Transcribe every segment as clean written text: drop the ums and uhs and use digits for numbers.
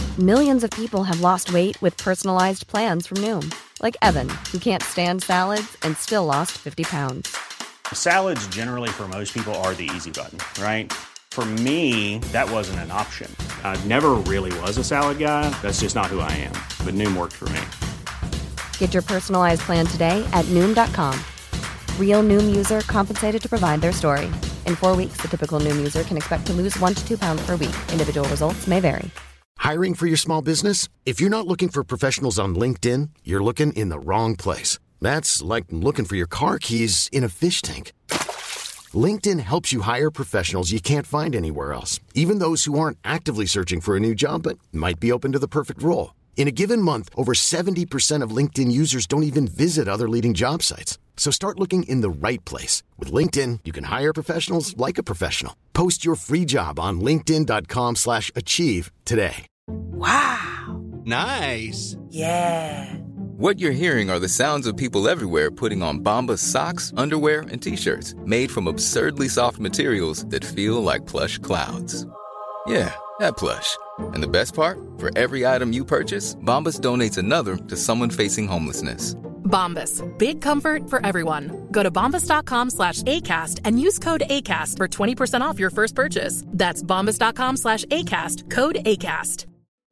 Millions of people have lost weight with personalized plans from Noom. Like Evan, who can't stand salads and still lost 50 pounds. Salads generally for most people are the easy button, right? For me, that wasn't an option. I never really was a salad guy. That's just not who I am. But Noom worked for me. Get your personalized plan today at Noom.com. Real Noom user compensated to provide their story. In 4 weeks, the typical Noom user can expect to lose 1 to 2 pounds per week. Individual results may vary. Hiring for your small business? If you're not looking for professionals on LinkedIn, you're looking in the wrong place. That's like looking for your car keys in a fish tank. LinkedIn helps you hire professionals you can't find anywhere else, even those who aren't actively searching for a new job but might be open to the perfect role. In a given month, over 70% of LinkedIn users don't even visit other leading job sites. So start looking in the right place. With LinkedIn, you can hire professionals like a professional. Post your free job on linkedin.com/achieve today. Wow. Nice. Yeah. What you're hearing are the sounds of people everywhere putting on Bombas socks, underwear, and T-shirts made from absurdly soft materials that feel like plush clouds. Yeah, that plush. And the best part? For every item you purchase, Bombas donates another to someone facing homelessness. Bombas. Big comfort for everyone. Go to bombas.com/ACAST and use code ACAST for 20% off your first purchase. That's bombas.com/ACAST. Code ACAST.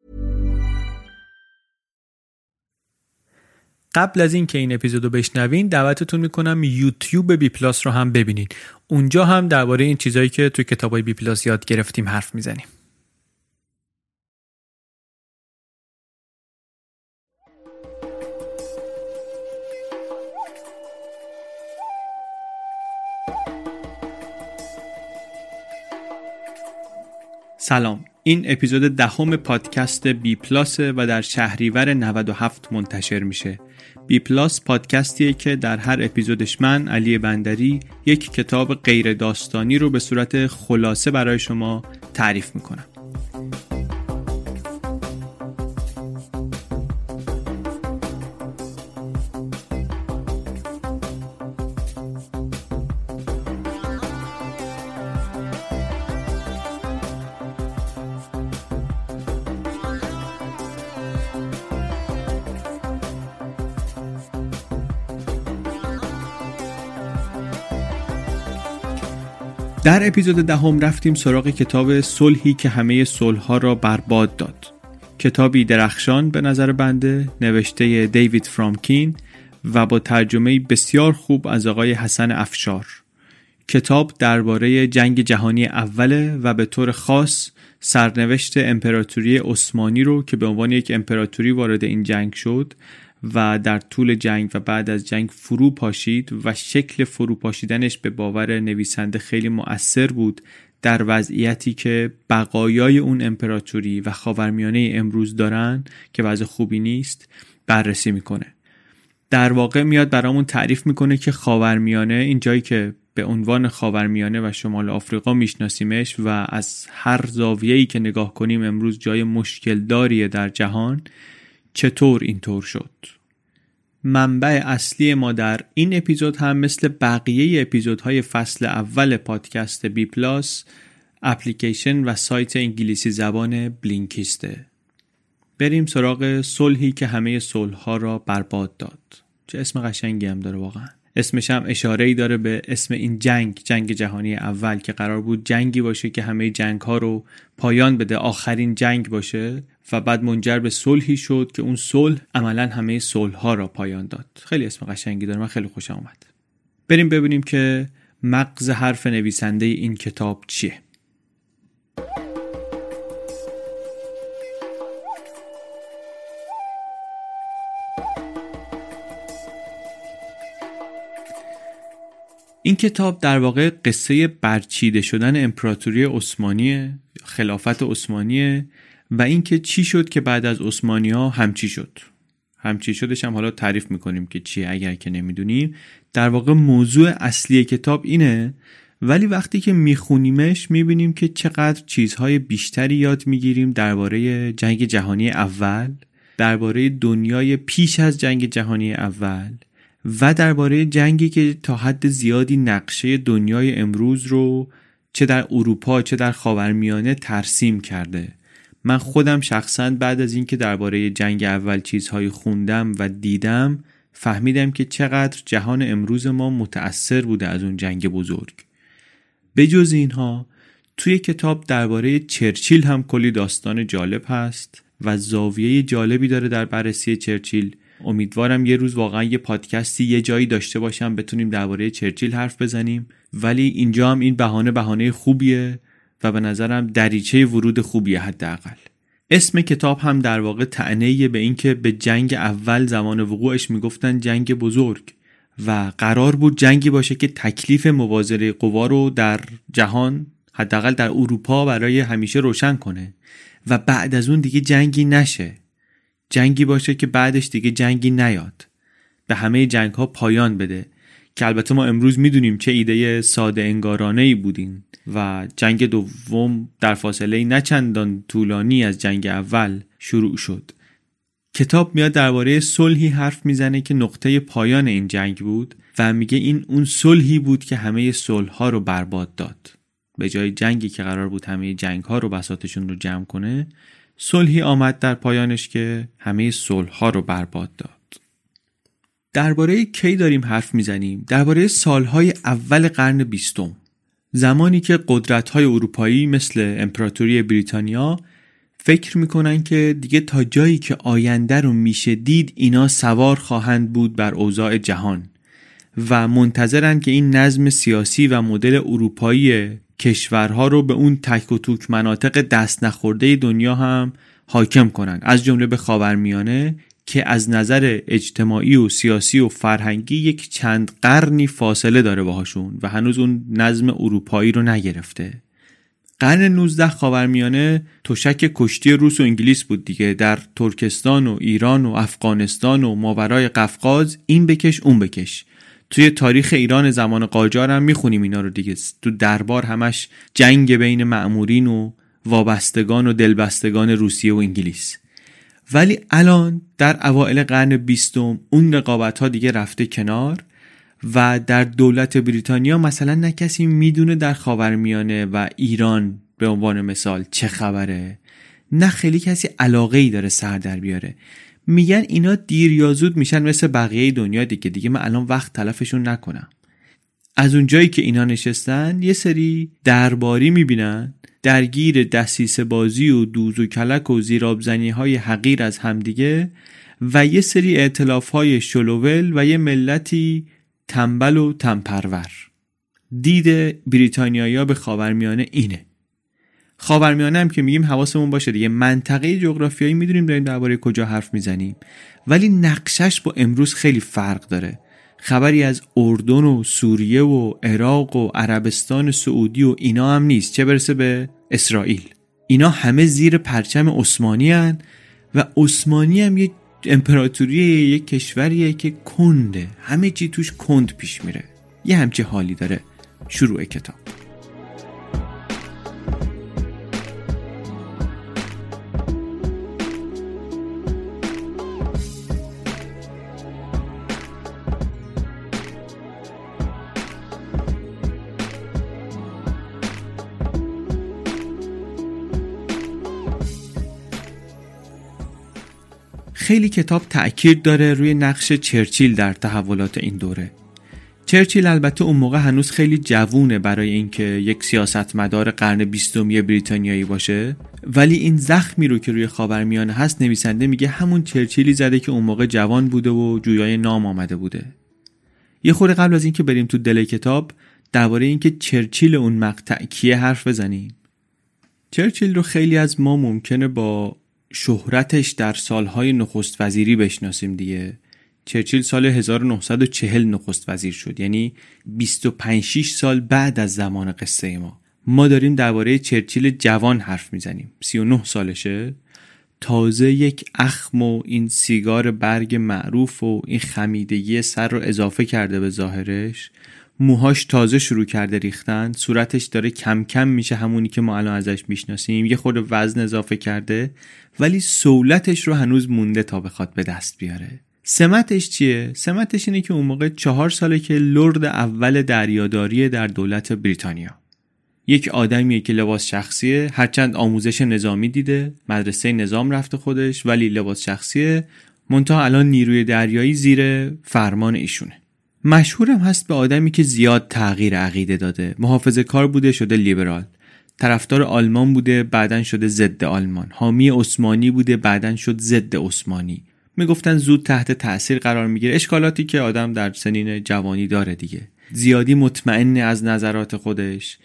قبل از این که این اپیزودو بشنوین دعوتتون میکنم یوتیوب بی پلاس رو هم ببینید. اونجا هم درباره این چیزایی که توی کتابای بی پلاس یاد گرفتیم حرف میزنیم. سلام، این اپیزود 10 پادکست بی پلاس و در شهریور 97 منتشر میشه. بی پلاس پادکستیه که در هر اپیزودش من علی بندری یک کتاب غیر داستانی رو به صورت خلاصه برای شما تعریف میکنم. در اپیزود 10 رفتیم سراغ کتاب صلحی که همه صلح‌ها را برباد داد. کتابی درخشان به نظر بنده، نوشته دیوید فرامکین و با ترجمه بسیار خوب از آقای حسن افشار. کتاب درباره جنگ جهانی اوله و به طور خاص سرنوشت امپراتوری عثمانی رو که به عنوان یک امپراتوری وارد این جنگ شد و در طول جنگ و بعد از جنگ فرو پاشید و شکل فرو پاشیدنش به باور نویسنده خیلی مؤثر بود در وضعیتی که بقایای اون امپراتوری و خاورمیانه امروز دارن که وضع خوبی نیست بررسی میکنه. در واقع میاد برامون تعریف میکنه که خاورمیانه، این جایی که به عنوان خاورمیانه و شمال آفریقا میشناسیمش و از هر زاویه‌ای که نگاه کنیم امروز جای مشکل داریه در جهان، چطور اینطور شد. منبع اصلی ما در این اپیزود هم مثل بقیه اپیزودهای فصل اول پادکست بی پلاس اپلیکیشن و سایت انگلیسی زبان بلینکیسته. بریم سراغ صلحی که همه صلح‌ها را برباد داد. چه اسم قشنگی هم داره واقعا. اسمش هم اشاره‌ای داره به اسم این جنگ جهانی اول که قرار بود جنگی باشه که همه جنگ‌ها رو پایان بده، آخرین جنگ باشه و بعد منجر به صلحی شد که اون صلح عملاً همه صلح‌ها را پایان داد. خیلی اسم قشنگی داره، من خیلی خوشم اومد. بریم ببینیم که مغز حرف نویسنده این کتاب چیه. این کتاب در واقع قصه برچیده شدن امپراتوری عثمانیه، خلافت عثمانیه و اینکه چی شد که بعد از عثمانی‌ها همچی شد. همچی شدش هم حالا تعریف میکنیم که چیه اگر که نمیدونیم. در واقع موضوع اصلی کتاب اینه، ولی وقتی که میخونیمش میبینیم که چقدر چیزهای بیشتری یاد میگیریم درباره جنگ جهانی اول، درباره دنیای پیش از جنگ جهانی اول و درباره جنگی که تا حد زیادی نقشه دنیای امروز رو چه در اروپا چه در خاورمیانه ترسیم کرده. من خودم شخصاً بعد از اینکه درباره جنگ اول چیزهای خوندم و دیدم فهمیدم که چقدر جهان امروز ما متأثر بوده از اون جنگ بزرگ. به جز اینها توی کتاب درباره چرچیل هم کلی داستان جالب هست و زاویه جالبی داره در بررسی چرچیل. امیدوارم یه روز واقعا یه پادکستی یه جایی داشته باشم بتونیم درباره چرچیل حرف بزنیم، ولی اینجا هم این بهانه خوبیه و به نظرم دریچه ورود خوبیه حداقل. اسم کتاب هم در واقع طعنه‌ای به این که به جنگ اول زمان وقوعش میگفتن جنگ بزرگ و قرار بود جنگی باشه که تکلیف مبازره قوا رو در جهان، حداقل در اروپا، برای همیشه روشن کنه و بعد از اون دیگه جنگی نشه. جنگی باشه که بعدش دیگه جنگی نیاد، به همه جنگ ها پایان بده، که البته ما امروز میدونیم چه ایده ساده انگارانه‌ای بودین و جنگ دوم در فاصله نه چندان طولانی از جنگ اول شروع شد. کتاب میاد درباره صلحی حرف میزنه که نقطه پایان این جنگ بود و میگه این اون صلحی بود که همه صلح‌ها رو برباد داد. به جای جنگی که قرار بود همه جنگ‌ها رو بساطشون رو جمع کنه، صلحی آمد در پایانش که همه صلح‌ها رو برباد داد. درباره کی داریم حرف میزنیم؟ درباره سالهای اول قرن 20، زمانی که قدرت‌های اروپایی مثل امپراتوری بریتانیا فکر میکنن که دیگه تا جایی که آینده رو میشه دید اینا سوار خواهند بود بر اوضاع جهان و منتظرن که این نظم سیاسی و مدل اروپایی کشورها رو به اون تک و توک مناطق دست نخورده دنیا هم حاکم کنن، از جمله به خاورمیانه که از نظر اجتماعی و سیاسی و فرهنگی یک چند قرنی فاصله داره باهاشون و هنوز اون نظم اروپایی رو نگرفته. قرن 19 خاورمیانه تشک کشتی روس و انگلیس بود دیگه. در ترکستان و ایران و افغانستان و ماورای قفقاز این بکش اون بکش. توی تاریخ ایران زمان قاجار هم میخونیم اینا رو دیگه. تو دربار همش جنگ بین مأمورین و وابستگان و دلبستگان روسیه و انگلیس. ولی الان در اوائل قرن 20 اون رقابت ها دیگه رفته کنار و در دولت بریتانیا مثلا نه کسی میدونه در خاورمیانه و ایران به عنوان مثال چه خبره، نه خیلی کسی علاقه‌ای داره سر در بیاره. میگن اینا دیر یا زود میشن مثل بقیه دنیا دیگه من الان وقت تلفشون نکنم. از اون جایی که اینا نشستن یه سری درباری میبینن درگیر دسیسه بازی و دوز و کلک و زیرآبزنی های حقیر از همدیگه و یه سری ائتلاف های شلوول و یه ملتی تنبل و تنپرور. دید بریتانیایی‌ها به خاورمیانه اینه. خاورمیانه هم که میگیم حواسمون باشه دیگه، منطقه جغرافیایی میدونیم داریم درباره کجا حرف میزنیم، ولی نقشش با امروز خیلی فرق داره. خبری از اردن و سوریه و عراق و عربستان سعودی و اینا هم نیست، چه برسه به اسرائیل. اینا همه زیر پرچم عثمانی هن و عثمانی هم یه امپراتوریه، یه کشوریه که کنده، همه چی توش کند پیش میره. یه همچه حالی داره. شروع کتاب. خیلی کتاب تأکید داره روی نقش چرچیل در تحولات این دوره. چرچیل البته اون موقع هنوز خیلی جوونه برای اینکه یک سیاستمدار قرن 20 بریتانیایی باشه، ولی این زخمی رو که روی خاورمیانه هست نویسنده میگه همون چرچیلی زده که اون موقع جوان بوده و جویای نام آمده بوده. یه خورده قبل از اینکه بریم تو دل کتاب درباره اینکه چرچیل اون مقطع کیه حرف بزنیم. چرچیل رو خیلی از ما ممکنه با شهرتش در سالهای نخست وزیری بشناسیم دیگه. چرچیل سال 1940 نخست وزیر شد، یعنی 25-6 سال بعد از زمان قصه ما داریم درباره چرچیل جوان حرف میزنیم. 39 سالشه، تازه یک اخم و این سیگار برگ معروف و این خمیدگی سر رو اضافه کرده به ظاهرش، موهاش تازه شروع کرده ریختن، صورتش داره کم کم میشه همونی که ما الان ازش میشناسیم، یه خورده وزن اضافه کرده ولی سولتش رو هنوز مونده تا بخواد به دست بیاره. سمتش چیه؟ سمتش اینه که اون موقع 4 ساله که لرد اول دریاداری در دولت بریتانیا، یک آدمیه که لباس شخصیه، هرچند آموزش نظامی دیده، مدرسه نظام رفته خودش، ولی لباس شخصیه، منتها الان نیروی دریایی زیر فرمان ایشونه. مشهورم هست به آدمی که زیاد تغییر عقیده داده. محافظه‌کار بوده شده لیبرال، طرفدار آلمان بوده بعدن شده ضد آلمان، حامی عثمانی بوده بعدن شد ضد عثمانی. میگفتن زود تحت تأثیر قرار میگیره، اشکالاتی که آدم در سنین جوانی داره دیگه. زیادی مطمئن از نظرات خودش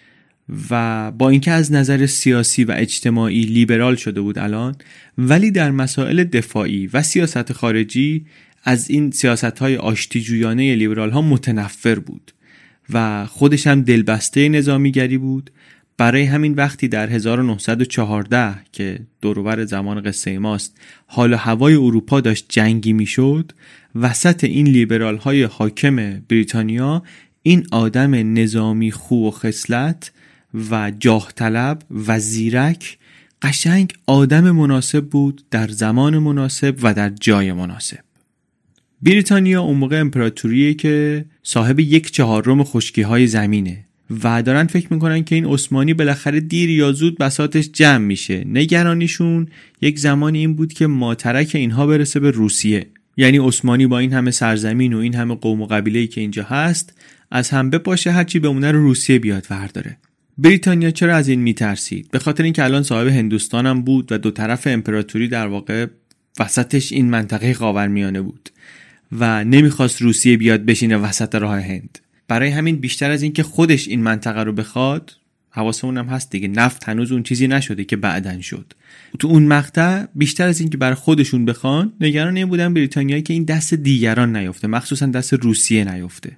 و با اینکه از نظر سیاسی و اجتماعی لیبرال شده بود الان، ولی در مسائل دفاعی و سیاست خارجی از این سیاست‌های آشتیجویانه لیبرال ها متنفر بود و خودش هم دلبسته نظامیگری بود. برای همین وقتی در 1914 که دور و بر زمان قصه ماست حال و هوای اروپا داشت جنگی میشد، وسط این لیبرال های حاکم بریتانیا این آدم نظامی خو و خصلت و جاه طلب و زیرک قشنگ آدم مناسب بود در زمان مناسب و در جای مناسب. بریتانیا اون موقع امپراتوریه که صاحب 1/4 خشکی‌های زمینه و دارن فکر میکنن که این عثمانی بالاخره دیر یا زود بساطش جمع میشه. نگرانیشون یک زمانی این بود که ماترک اینها برسه به روسیه، یعنی عثمانی با این همه سرزمین و این همه قوم و قبیله‌ای که اینجا هست از هم بپاشه، هرچی بمونه رو روسیه بیاد ورداره. بریتانیا چرا از این میترسید؟ به خاطر اینکه الان صاحب هندوستان هم بود و دو طرف امپراتوری در واقع وسطش این منطقه خاورمیانه بود و نمیخواست روسیه بیاد بشینه وسط راه هند. برای همین بیشتر از این که خودش این منطقه رو بخواد، حواسمون هم هست دیگه، نفت هنوز اون چیزی نشده که بعدن شد. تو اون مقطع بیشتر از این که برای خودشون بخوان، نگران این بودن بریتانیایی که این دست دیگران نیفته، مخصوصا دست روسیه نیفته.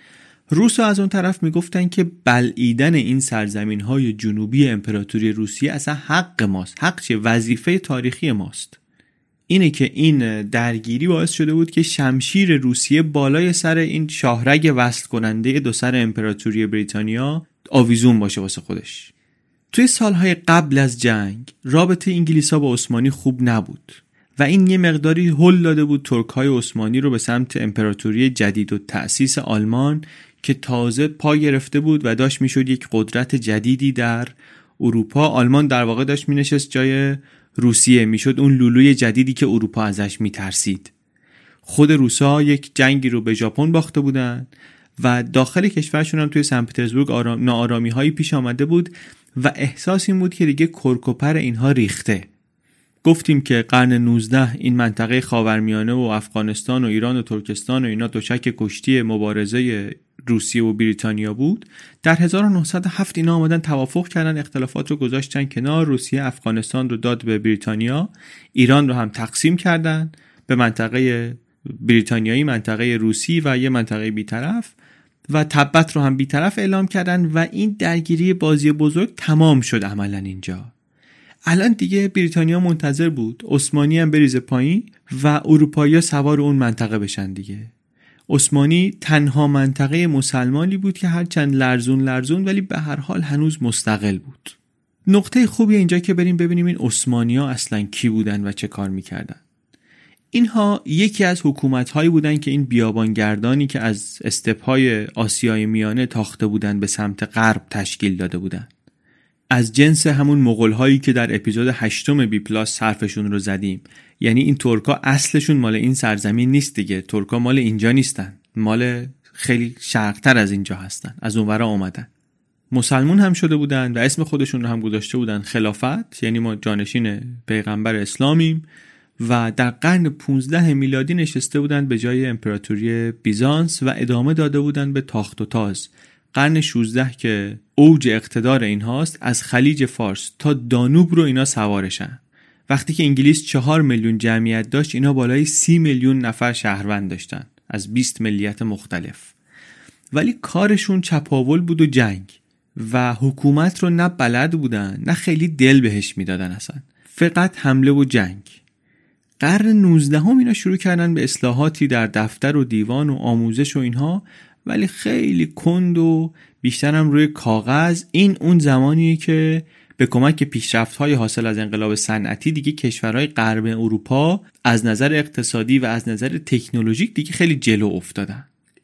روس‌ها از اون طرف میگفتن که بلعیدن این سرزمین‌های جنوبی امپراتوری روسیه اصلا حق ماست. حق چیه؟ وظیفه تاریخی ماست. اینه که این درگیری باعث شده بود که شمشیر روسیه بالای سر این شاهرگ وصل کننده دو سر امپراتوری بریتانیا آویزون باشه واسه خودش. توی سالهای قبل از جنگ رابطه انگلیس‌ها با عثمانی خوب نبود و این یه مقداری هل داده بود ترک‌های عثمانی رو به سمت امپراتوری جدید و تأسیس آلمان که تازه پا گرفته بود و داشت میشد یک قدرت جدیدی در اروپا. آلمان در واقع داشت مینشست جای روسیه، میشد اون لولوی جدیدی که اروپا ازش میترسید. خود روسا یک جنگی رو به ژاپن باخته بودن و داخل کشورشون هم توی سن پترزبورگ ناآرامی هایی پیش آمده بود و احساس این بود که دیگه کرکوپر اینها ریخته. گفتیم که قرن 19 این منطقه خاورمیانه و افغانستان و ایران و ترکستان و اینا دوشک کشتی مبارزه روسیه و بریتانیا بود. در 1907 اینا آمدن توافق کردن، اختلافات رو گذاشتن کنار، روسیه افغانستان رو داد به بریتانیا، ایران رو هم تقسیم کردن به منطقه بریتانیایی، منطقه روسی و یه منطقه بی‌طرف و تبت رو هم بی‌طرف اعلام کردن و این درگیری بازی بزرگ تمام شد عملاً اینجا. الان دیگه بریتانیا منتظر بود عثمانی هم بریزه پایین و اروپایی‌ها سوار اون منطقه بشن دیگه. عثمانی تنها منطقه مسلمانی بود که هرچند لرزون ولی به هر حال هنوز مستقل بود. نقطه خوبی اینجا که بریم ببینیم این عثمانی‌ها اصلاً کی بودن و چه کار می‌کردن. اینها یکی از حکومت‌هایی بودن که این بیابانگردانی که از استپ‌های آسیای میانه تاخته بودن به سمت غرب تشکیل داده بودن. از جنس همون مغول‌هایی که در اپیزود 8 بی پلاس حرفشون رو زدیم. یعنی این ترکا اصلشون مال این سرزمین نیست دیگه، ترکا مال اینجا نیستن، مال خیلی شرق‌تر از اینجا هستن، از اونورا اومدن. مسلمون هم شده بودن و اسم خودشون رو هم گذاشته بودن خلافت، یعنی ما جانشین پیغمبر اسلامیم و در قرن 15 میلادی نشسته بودن به جای امپراتوری بیزانس و ادامه داده بودن به تاخت و تاز. قرن 16 که اوج اقتدار اینهاست، از خلیج فارس تا دانوب رو اینا سوارشن. وقتی که انگلیس 4 میلیون جمعیت داشت، اینا بالای 30 میلیون نفر شهروند داشتن از 20 ملیت مختلف. ولی کارشون چپاول بود و جنگ و حکومت رو نه بلد بودن نه خیلی دل بهش میدادن، اصلا فقط حمله و جنگ. قرن 19 اینا شروع کردن به اصلاحاتی در دفتر و دیوان و آموزش و اینها، ولی خیلی کند و بیشتر هم روی کاغذ. این اون زمانیه که به کمک پیشرفت‌های حاصل از انقلاب صنعتی دیگه کشورهای غرب اروپا از نظر اقتصادی و از نظر تکنولوژیک دیگه خیلی جلو افتادن.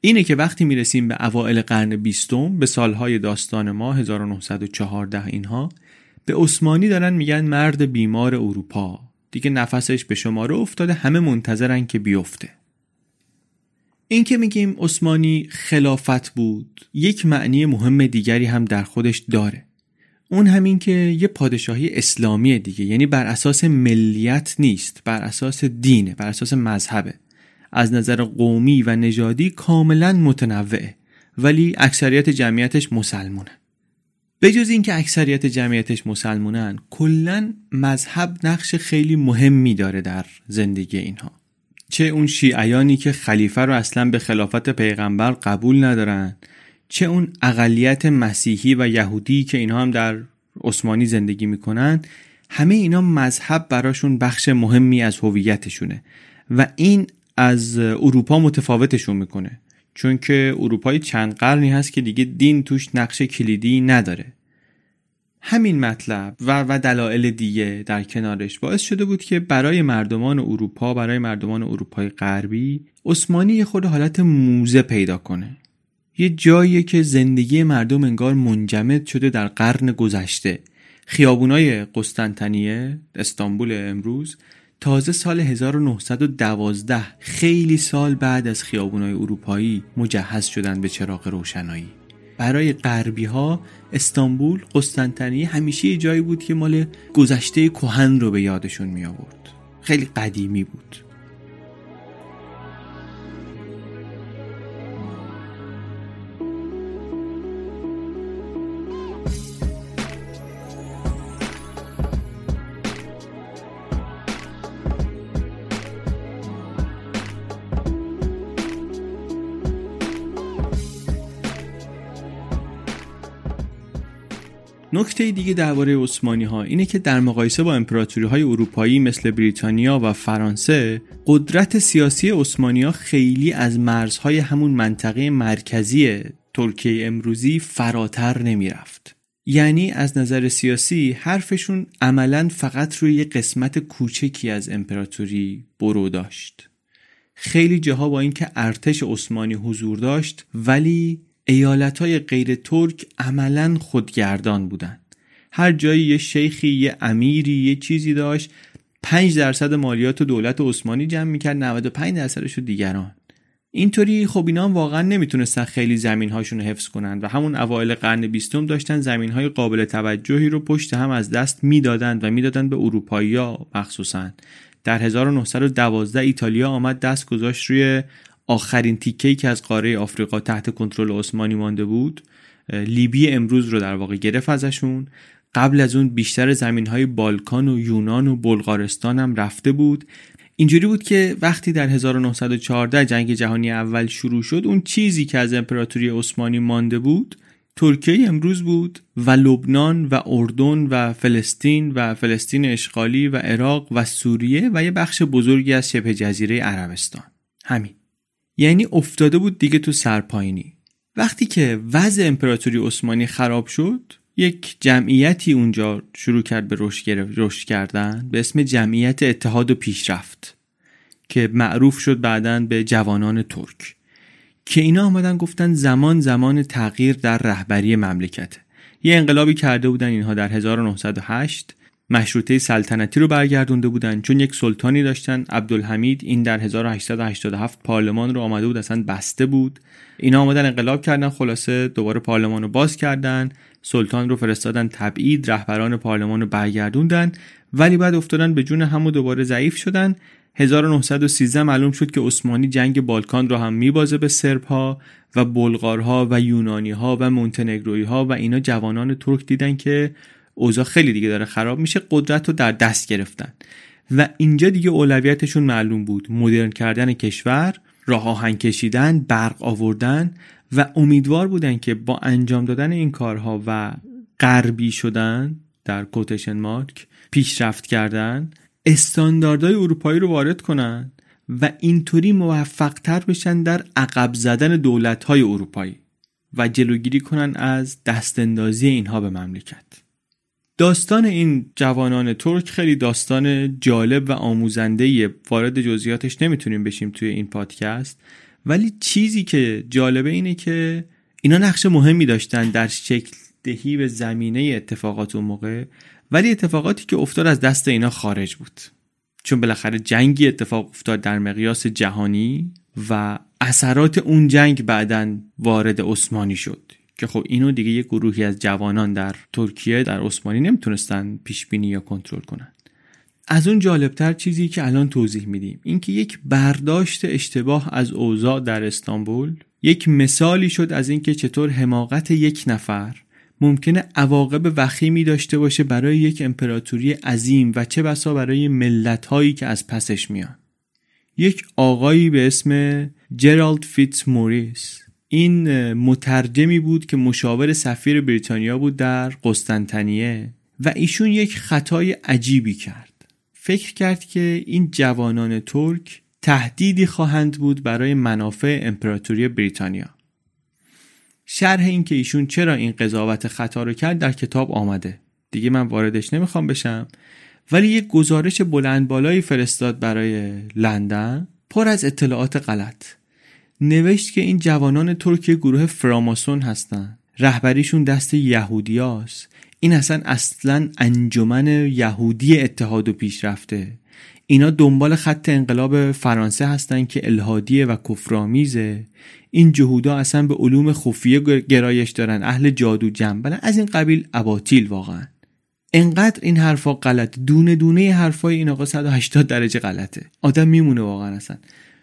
اینه که وقتی میرسیم به اوائل قرن 20 به سالهای داستان ما 1914 اینها، به عثمانی دارن میگن مرد بیمار اروپا، دیگه نفسش به شماره افتاده، همه منتظرن که بیفته. این که میگیم عثمانی خلافت بود یک معنی مهم دیگری هم در خودش داره، اون همین که یه پادشاهی اسلامی دیگه، یعنی بر اساس ملیت نیست، بر اساس دینه، بر اساس مذهبه، از نظر قومی و نژادی کاملا متنوعه، ولی اکثریت جمعیتش مسلمونه. به جز این که اکثریت جمعیتش مسلمونن، کلن مذهب نقش خیلی مهمی داره در زندگی اینها. چه اون شیعیانی که خلیفه رو اصلا به خلافت پیغمبر قبول ندارن، چه اون اقلیت مسیحی و یهودی که اینها هم در عثمانی زندگی میکنن، همه اینا مذهب براشون بخش مهمی از هویتشونه و این از اروپا متفاوتشون میکنه، چون که اروپای چند قرنی هست که دیگه دین توش نقش کلیدی نداره. همین مطلب و دلایل دیگه در کنارش باعث شده بود که برای مردمان اروپا، برای مردمان اروپای غربی، عثمانی یه خود حالت موزه پیدا کنه. یه جاییه که زندگی مردم انگار منجمد شده در قرن گذشته. خیابونای قسطنطنیه، استانبول امروز، تازه سال 1912 خیلی سال بعد از خیابونای اروپایی مجهز شدن به چراغ روشنایی. برای غربی ها استانبول، قسطنطنیه همیشه یه جایی بود که مال گذشته کهن رو به یادشون می آورد. خیلی قدیمی بود. نکته دیگه درباره عثمانی ها اینه که در مقایسه با امپراتوری های اروپایی مثل بریتانیا و فرانسه، قدرت سیاسی عثمانی ها خیلی از مرزهای همون منطقه مرکزی ترکیه امروزی فراتر نمی رفت. یعنی از نظر سیاسی حرفشون عملاً فقط روی یه قسمت کوچکی از امپراتوری برو داشت. خیلی جاها با اینکه ارتش عثمانی حضور داشت، ولی ایالت‌های غیر ترک عملاً خودگردان بودن. هر جایی یه شیخی، یه امیری، یه چیزی داشت، 5% مالیات دولت عثمانی جمع می‌کرد، 95%شو دیگران. اینطوری خب اینا هم واقعاً نمیتونستن خیلی زمین‌هاشون رو حفظ کنن و همون اوایل قرن 20 داشتن زمین‌های قابل توجهی رو پشت هم از دست میدادن و میدادن به اروپایی‌ها. مخصوصاً در 1912 ایتالیا آمد دست گذاشت روی آخرین تیکه‌ای که از قاره آفریقا تحت کنترل عثمانی مانده بود. لیبی امروز رو در واقع گرفت ازشون. قبل از اون بیشتر زمین‌های بالکان و یونان و بلغارستان هم رفته بود. اینجوری بود که وقتی در 1914 جنگ جهانی اول شروع شد، اون چیزی که از امپراتوری عثمانی مانده بود ترکیه امروز بود و لبنان و اردن و فلسطین اشغالی و عراق و سوریه و یه بخش بزرگی از شبه جزیره عربستان. همین. یعنی افتاده بود دیگه تو سرپایینی. وقتی که وضع امپراتوری عثمانی خراب شد، یک جمعیتی اونجا شروع کرد به رشد کردن به اسم جمعیت اتحاد و پیشرفت که معروف شد بعداً به جوانان ترک، که اینا آمدن گفتن زمان تغییر در رهبری مملکته. یه انقلابی کرده بودن اینها در 1908، مشروطه سلطنتی رو برگردونده بودن، چون یک سلطانی داشتن عبدالحمید. این در 1887 پارلمان رو آمده بود اصلا بسته بود. اینا آمدن انقلاب کردن، خلاصه دوباره پارلمان رو باز کردن، سلطان رو فرستادن تبعید، رهبران پارلمان رو برگردوندن، ولی بعد افتادن به جون هم و دوباره ضعیف شدن. 1913 معلوم شد که عثمانی جنگ بالکان رو هم میبازه به سرب‌ها و بلغارها و یونانی‌ها و مونتنگروی‌ها و اینا. جوانان ترک دیدن که اوضاع خیلی دیگه داره خراب میشه، قدرت رو در دست گرفتن و اینجا دیگه اولویتشون معلوم بود: مدرن کردن کشور، راه آهن کشیدن، برق آوردن، و امیدوار بودن که با انجام دادن این کارها و غربی شدن در کوتیشن مارک، پیشرفت کردن، استانداردهای اروپایی رو وارد کنن و اینطوری موفق‌تر بشن در عقب زدن دولت‌های اروپایی و جلوگیری کنن از دستاندازی اینها به مملکت. داستان این جوانان ترک خیلی داستان جالب و آموزنده‌ایه. وارد جزئیاتش نمیتونیم بشیم توی این پادکست، ولی چیزی که جالبه اینه که اینا نقش مهمی داشتن در شکل دهی به زمینه اتفاقات اون موقع، ولی اتفاقاتی که افتاد از دست اینا خارج بود، چون بالاخره جنگی اتفاق افتاد در مقیاس جهانی و اثرات اون جنگ بعداً وارد عثمانی شد که خب اینو دیگه یک گروهی از جوانان در ترکیه در عثمانی نمیتونستن پیش بینی یا کنترل کنن. از اون جالبتر چیزی که الان توضیح میدیم این که یک برداشت اشتباه از اوضاع در استانبول یک مثالی شد از اینکه چطور حماقت یک نفر ممکنه عواقب وخیمی داشته باشه برای یک امپراتوری عظیم و چه بسا برای ملت‌هایی که از پسش میان. یک آقایی به اسم جرالد فیتز موریس، این مترجمی بود که مشاور سفیر بریتانیا بود در قسطنطنیه و ایشون یک خطای عجیبی کرد. فکر کرد که این جوانان ترک تهدیدی خواهند بود برای منافع امپراتوری بریتانیا. شرح این که ایشون چرا این قضاوت خطا رو کرد در کتاب آمده، دیگه من واردش نمیخوام بشم، ولی یک گزارش بلند بالایی فرستاد برای لندن پر از اطلاعات غلط. نوشت که این جوانان ترک گروه فراماسون هستن، رهبریشون دست یهودیاست، این اصلا انجمن یهودی اتحاد و پیشرفته، اینا دنبال خط انقلاب فرانسه هستن که الحادیه و کفرآمیزه، این جهودا اصلا به علوم خفیه گرایش دارن، اهل جادو جنبن، از این قبیل اباطیل. واقعا انقدر این حرفا غلط، دونه دونه حرفای این آقا 180 درجه غلطه، آدم میمونه واقعا. اصلا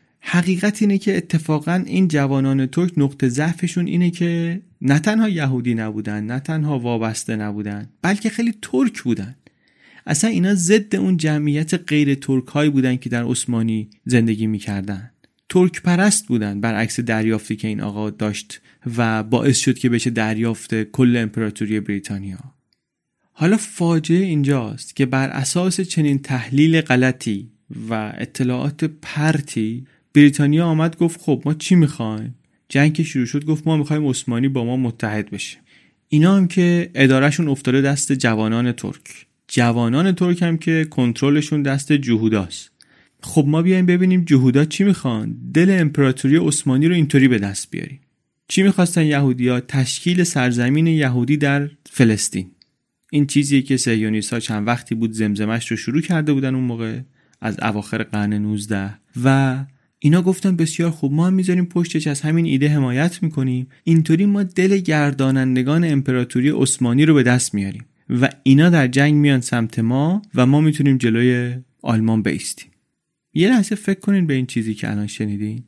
حقیقت اینه که اتفاقا این جوانان ترک نقطه ضعفشون اینه که نه تنها یهودی نبودن، نه تنها وابسته نبودن، بلکه خیلی ترک بودن. اصلا اینا ضد اون جمعیت غیر ترک هایی بودن که در عثمانی زندگی میکردن، ترک پرست بودن، برعکس دریافتی که این آقا داشت و باعث شد که بشه دریافت کل امپراتوری بریتانیا. حالا فاجعه اینجاست که بر اساس چنین تحلیل غلطی و اطلاعات پرتی بریتانیا آمد گفت خب ما چی میخوایم؟ جنگ که شروع شد گفت ما میخوایم عثمانی با ما متحد بشه. اینا هم که ادارهشون افتاده دست جوانان ترک، جوانان ترک هم که کنترلشون دست جهوداست. خب ما بیایم ببینیم جهودا چی میخوان، دل امپراتوری عثمانی رو اینطوری به دست بیاریم. چی میخواستن یهودیا؟ تشکیل سرزمین یهودی در فلسطین. این چیزیه که صهیونیست‌ها چند وقتی بود زمزمش رو شروع کرده بودن اون موقع از اواخر قرن 19 و اینا گفتن بسیار خوب، ما هم میذاریم پشتش، از همین ایده حمایت میکنیم، اینطوری ما دل گردانندگان امپراتوری عثمانی رو به دست میاریم و اینا در جنگ میان سمت ما و ما میتونیم جلوی آلمان بایستیم. یه لحظه فکر کنین به این چیزی که الان شنیدین.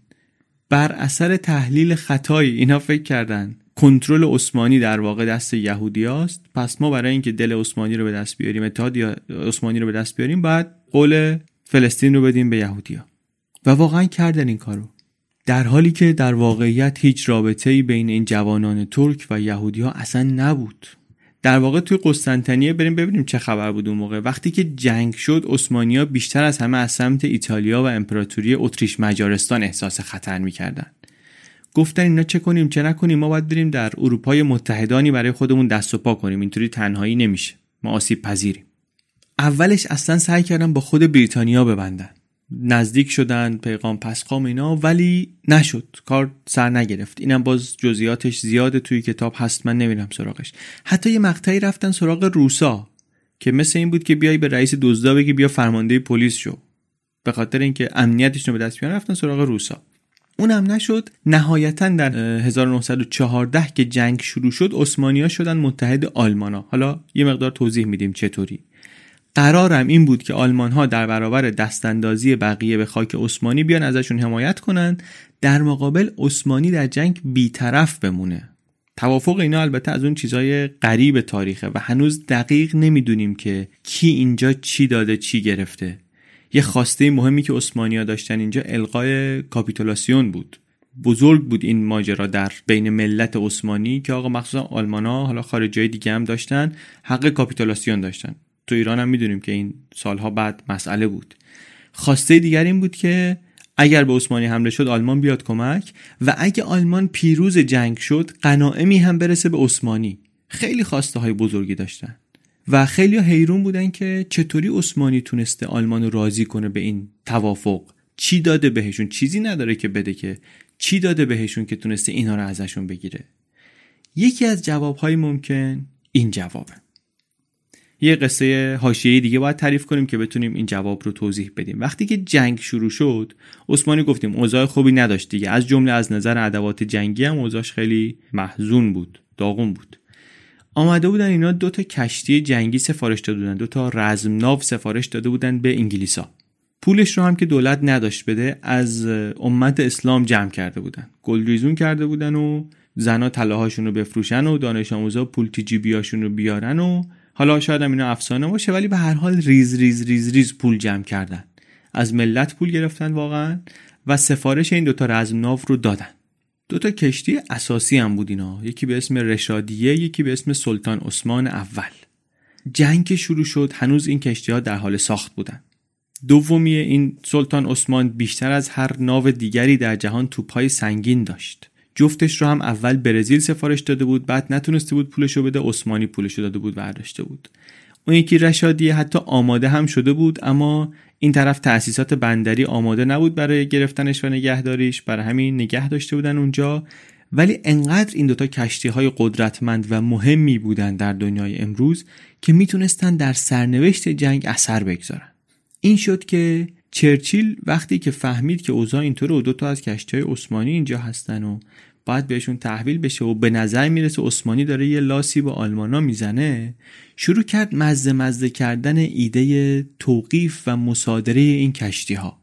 بر اثر تحلیل خطایی اینا فکر کردن کنترل عثمانی در واقع دست یهودیاست، پس ما برای اینکه دل عثمانی رو به دست بیاریم، اتحاد عثمانی رو به دست بیاریم، باید قول فلسطین رو بدیم به یهودیا. و واقعا کردن این کارو، در حالی که در واقعیت هیچ رابطه‌ای بین این جوانان ترک و یهودی‌ها اصلا نبود. در واقع توی قسطنطنیه بریم ببینیم چه خبر بود اون موقع. وقتی که جنگ شد عثمانی‌ها بیشتر از همه از سمت ایتالیا و امپراتوری اتریش مجارستان احساس خطر می‌کردن. گفتن اینا چه کنیم چه نکنیم، ما باید بریم در اروپای متحدانی برای خودمون دست و پا کنیم، اینطوری تنهایی نمیشه، ما آسیب پذیریم. اولش اصلا سعی کردن با خود بریتانیا ببندن، نزدیک شدن، پیغام پسخام اینا، ولی نشد، کار سر نگرفت. اینم باز جزئیاتش زیاده توی کتاب هست، من نمیرم سراغش. حتی یه مقطعی رفتن سراغ روسا که مثل این بود که بیای به رئیس دزدا بگی بیا فرمانده پلیس شو، به خاطر اینکه امنیتشون به دست بیارن رفتن سراغ روسا. اونم نشد. نهایتاً در 1914 که جنگ شروع شد عثمانی‌ها شدن متحد آلمان‌ها. حالا یه مقدار توضیح میدیم چطوری. قرارم این بود که آلمان‌ها در برابر دستاندازی بقیه به خاک عثمانی بیان ازشون حمایت کنن، در مقابل عثمانی در جنگ بی‌طرف بمونه. توافق اینا البته از اون چیزای غریب تاریخه و هنوز دقیق نمیدونیم که کی اینجا چی داده چی گرفته. یه خواسته مهمی که عثمانی‌ها داشتن اینجا الغای کاپیتولاسیون بود. بزرگ بود این ماجرا در بین ملت عثمانی که آقا مخصوصا آلمان‌ها، حالا خارجی‌های دیگه هم داشتن، حق کاپیتولاسیون داشتن. تو ایران هم میدونیم که این سالها بعد مسئله بود. خواسته دیگر این بود که اگر به عثمانی حمله شد آلمان بیاد کمک و اگه آلمان پیروز جنگ شد غنایمی هم برسه به عثمانی. خیلی خواسته های بزرگی داشتن و خیلی حیرون بودن که چطوری عثمانی تونسته آلمان رو راضی کنه به این توافق. چی داده بهشون؟ چیزی نداره که بده که. چی داده بهشون که تونسته اینا رو ازشون بگیره؟ یکی از جوابهای ممکن این جوابه. یه قصه حاشیه‌ای دیگه باید تعریف کنیم که بتونیم این جواب رو توضیح بدیم. وقتی که جنگ شروع شد، عثمانی گفتیم اوضاع خوبی نداشت دیگه، از جمله از نظر ادوات جنگی هم اوضاعش خیلی محزون بود، داغون بود. آمده بودن اینا 2 کشتی جنگی سفارش داده بودن، 2 رزمناو سفارش داده بودن به انگلیسا. پولش رو هم که دولت نداشت بده، از امت اسلام جمع کرده بودن، گلریزون کرده بودن و زنا طلاهاشون رو بفروشن و دانش آموزا پول تجیبیاشون رو بیارن و حالا شاید هم اینا افسانه باشه ولی به هر حال ریز ریز ریز ریز پول جمع کردن، از ملت پول گرفتن واقعا و سفارش این 2 رزمناو رو دادن. 2 کشتی اساسی هم بود اینا، یکی به اسم رشادیه، یکی به اسم سلطان عثمان اول. جنگ که شروع شد هنوز این کشتی ها در حال ساخت بودن. دومی این سلطان عثمان بیشتر از هر ناو دیگری در جهان توپ‌های سنگین داشت. جفتش رو هم اول برزیل سفارش داده بود، بعد نتونسته بود پولشو بده، عثمانی پولشو داده بود برداشته بود. اون یکی رشادیه حتی آماده هم شده بود، اما این طرف تأسیسات بندری آماده نبود برای گرفتنش و نگهداریش، برای همین نگه داشته بودن اونجا. ولی انقدر این 2 کشتی‌های قدرتمند و مهمی بودن در دنیای امروز که میتونستن در سرنوشت جنگ اثر بگذارن. این شد که چرچیل وقتی که فهمید که اوضاع اینطوره و 2 از کشتی‌های عثمانی اینجا هستن و باید بهشون تحویل بشه و به نظر میرسه عثمانی داره یه لاسی با آلمانا میزنه، شروع کرد مزه کردن ایده توقیف و مصادره این کشتی‌ها.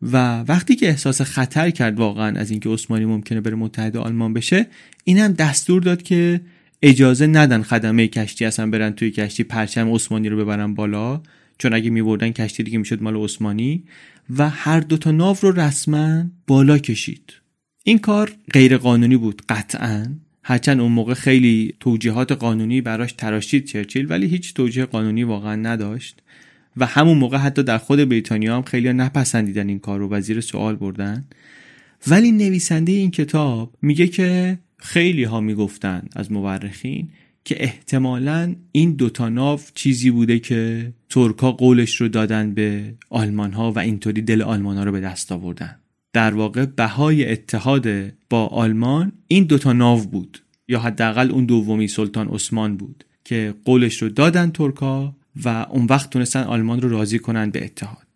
و وقتی که احساس خطر کرد واقعا از اینکه عثمانی ممکنه بره متحد آلمان بشه، اینم دستور داد که اجازه ندن خدمه کشتی اصلا برن توی کشتی پرچم عثمانی رو ببرن بالا، چون اگه میبردن کشتی دیگه میشد مال عثمانی، و هر 2 ناو رو رسما بالا کشید. این کار غیر قانونی بود قطعاً، هرچند اون موقع خیلی توجیهات قانونی براش تراشید چرچیل، ولی هیچ توجیه قانونی واقعا نداشت و همون موقع حتی در خود بریتانیا هم خیلی نپسندیدن این کار رو و زیر سوال بردن. ولی نویسنده این کتاب میگه که خیلی ها میگفتن از مورخین که احتمالاً این 2 ناو چیزی بوده که ترک‌ها قولش رو دادن به آلمان‌ها و اینطوری دل آلمان‌ها رو به دست آوردن. در واقع بهای اتحاد با آلمان این 2 ناو بود، یا حداقل اون دومی سلطان عثمان بود که قولش رو دادن ترک‌ها و اون وقت تونستن آلمان رو راضی کنن به اتحاد.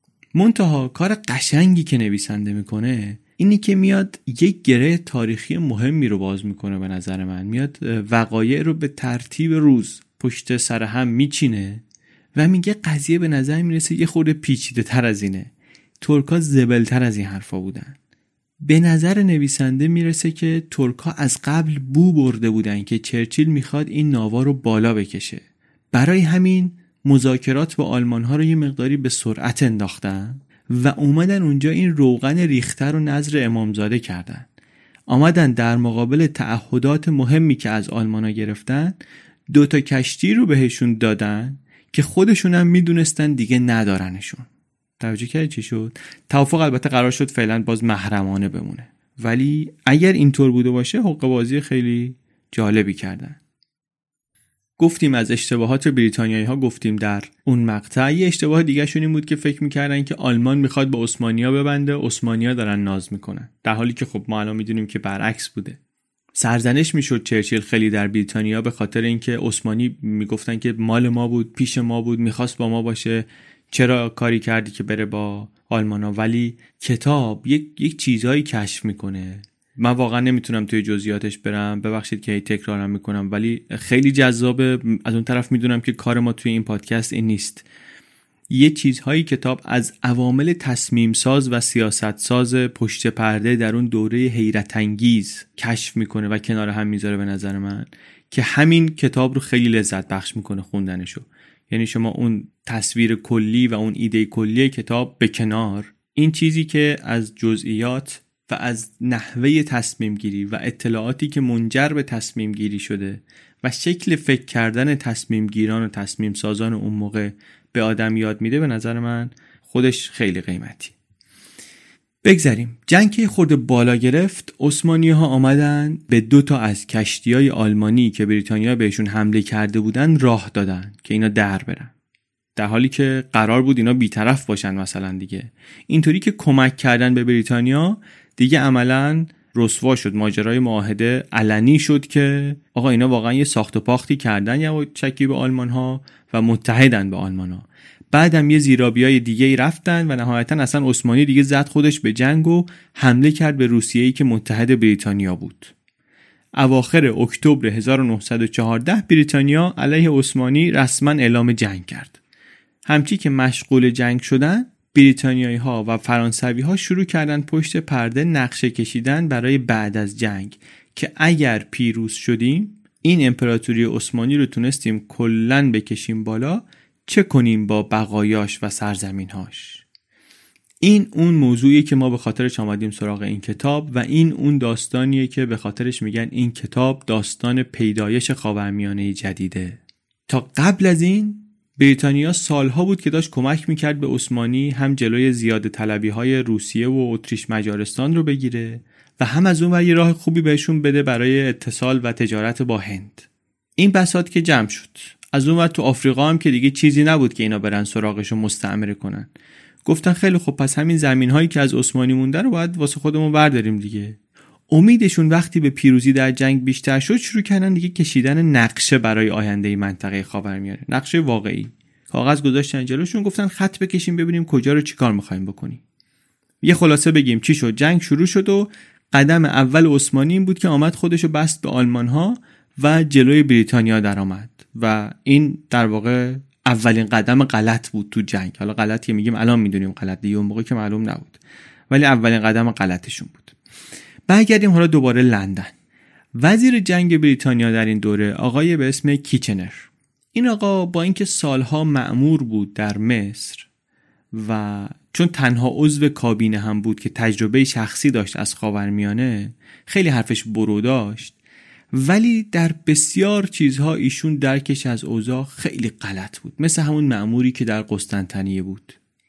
منتها کار قشنگی که نویسنده میکنه اینی که میاد یک گره تاریخی مهمی رو باز میکنه. به نظر من میاد وقایع رو به ترتیب روز پشت سر هم میچینه و میگه قضیه به نظر میرسه یه خورده پیچیده تر از اینه. ترک‌ها زبلتر از این حرفا بودن. به نظر نویسنده میرسه که ترک‌ها از قبل بو برده بودن که چرچیل میخواد این ناوا رو بالا بکشه. برای همین مذاکرات با آلمان‌ها رو یه مقداری به سرعت انداختن و اومدن اونجا این روغن ریخته رو نظر امامزاده کردن. آمدن در مقابل تعهدات مهمی که از آلمان‌ها گرفتن 2 کشتی رو بهشون دادن که خودشون هم میدونستن دیگه ندارنشون. توجه کردی چی شد؟ توافق البته قرار شد فعلا باز محرمانه بمونه، ولی اگر اینطور بوده باشه حقوق بازی خیلی جالبی کردن. گفتیم از اشتباهات بریتانیایی ها، گفتیم در اون مقطع. یه اشتباه دیگه شون این بود که فکر میکردن که آلمان میخواد با عثمانی‌ها ببنده، عثمانی‌ها دارن ناز میکنن، در حالی که خب ما الان میدونیم که برعکس بوده. سرزنش میشد چرچیل خیلی در بریتانیا به خاطر اینکه عثمانی میگفتن که مال ما بود، پیش ما بود، میخواست با ما باشه، چرا کاری کردی که بره با آلمانا. ولی کتاب یک چیزایی کشف میکنه، من واقعا نمیتونم توی جزئیاتش برم، ببخشید که تکرارم میکنم، ولی خیلی جذابه. از اون طرف میدونم که کار ما توی این پادکست این نیست. یه چیزهایی کتاب از عوامل تصمیم ساز و سیاست ساز پشت پرده در اون دوره حیرت انگیز کشف میکنه و کنار هم میذاره به نظر من، که همین کتاب رو خیلی لذت بخش میکنه خوندنشو. یعنی شما اون تصویر کلی و اون ایده کلی کتاب به کنار، این چیزی که از جزئیات و از نحوه تصمیم گیری و اطلاعاتی که منجر به تصمیم گیری شده و شکل فکر کردن تصمیم گیران و تصمیم سازان اون موقع به آدم یاد میده، به نظر من خودش خیلی قیمتی. بگذاریم. جنگ که خورده بالا گرفت، عثمانی‌ها آمدن به 2 از کشتی‌های آلمانی که بریتانیا بهشون حمله کرده بودن راه دادن که اینا در برن، در حالی که قرار بود اینا بی‌طرف باشن مثلا دیگه. اینطوری که کمک کردن به بریتانیا دیگه عملاً رسوا شد، ماجرای معاهده علنی شد که آقا اینا واقعا یه ساخت و پاختی کردن یا چکی به آلمان ها و متحدن به آلمان ها. بعدم یه زیرابیای دیگه ای رفتن و نهایتا اصلا عثمانی دیگه زد خودش به جنگ و حمله کرد به روسیه‌ای که متحد بریتانیا بود. اواخر اکتبر 1914 بریتانیا علیه عثمانی رسما اعلام جنگ کرد. همچی که مشغول جنگ شدن، بریتانیایی ها و فرانسوی ها شروع کردن پشت پرده نقشه کشیدن برای بعد از جنگ که اگر پیروز شدیم، این امپراتوری عثمانی رو تونستیم کلاً بکشیم بالا، چه کنیم با بقایاش و سرزمین‌هاش. این اون موضوعیه که ما به خاطرش آمدیم سراغ این کتاب و این اون داستانیه که به خاطرش میگن این کتاب داستان پیدایش خاورمیانه جدیده. تا قبل از این بریتانیا سالها بود که داشت کمک میکرد به عثمانی، هم جلوی زیاده طلبی‌های روسیه و اتریش مجارستان رو بگیره و هم از اون ور یه راه خوبی بهشون بده برای اتصال و تجارت با هند. این بساط که جمع شد، از اون ور تو آفریقا هم که دیگه چیزی نبود که اینا برن سراغش رو مستعمره کنن. گفتن خیلی خب پس همین زمین‌هایی که از عثمانی مونده رو باید واسه خودمون برداریم دیگه. امیدشون وقتی به پیروزی در جنگ بیشتر شد، شروع کردن دیگه کشیدن نقشه برای آینده منطقه خاورمیانه، نقشه واقعی. کاغذ گذاشتن جلوشون، گفتن خط بکشیم ببینیم کجا رو چیکار می‌خوایم بکنیم. یه خلاصه بگیم چی شد. جنگ شروع شد و قدم اول عثمانی این بود که آمد خودشو بست به آلمان‌ها و جلوی بریتانیا درآمد و این در واقع اولین قدم غلط بود تو جنگ. حالا غلطی میگیم الان میدونیم غلط دیگه، اون موقع که معلوم نبود، ولی اولین قدم غلطشون بود. برگردیم حالا دوباره لندن. وزیر جنگ بریتانیا در این دوره آقای به اسم کیچنر. این آقا با اینکه سالها مأمور بود در مصر و چون تنها عضو کابینه هم بود که تجربه شخصی داشت از خاورمیانه، خیلی حرفش برو داشت، ولی در بسیار چیزها ایشون درکش از اوضاع خیلی غلط بود. مثل همون مأموری که در قسطنطنیه بود.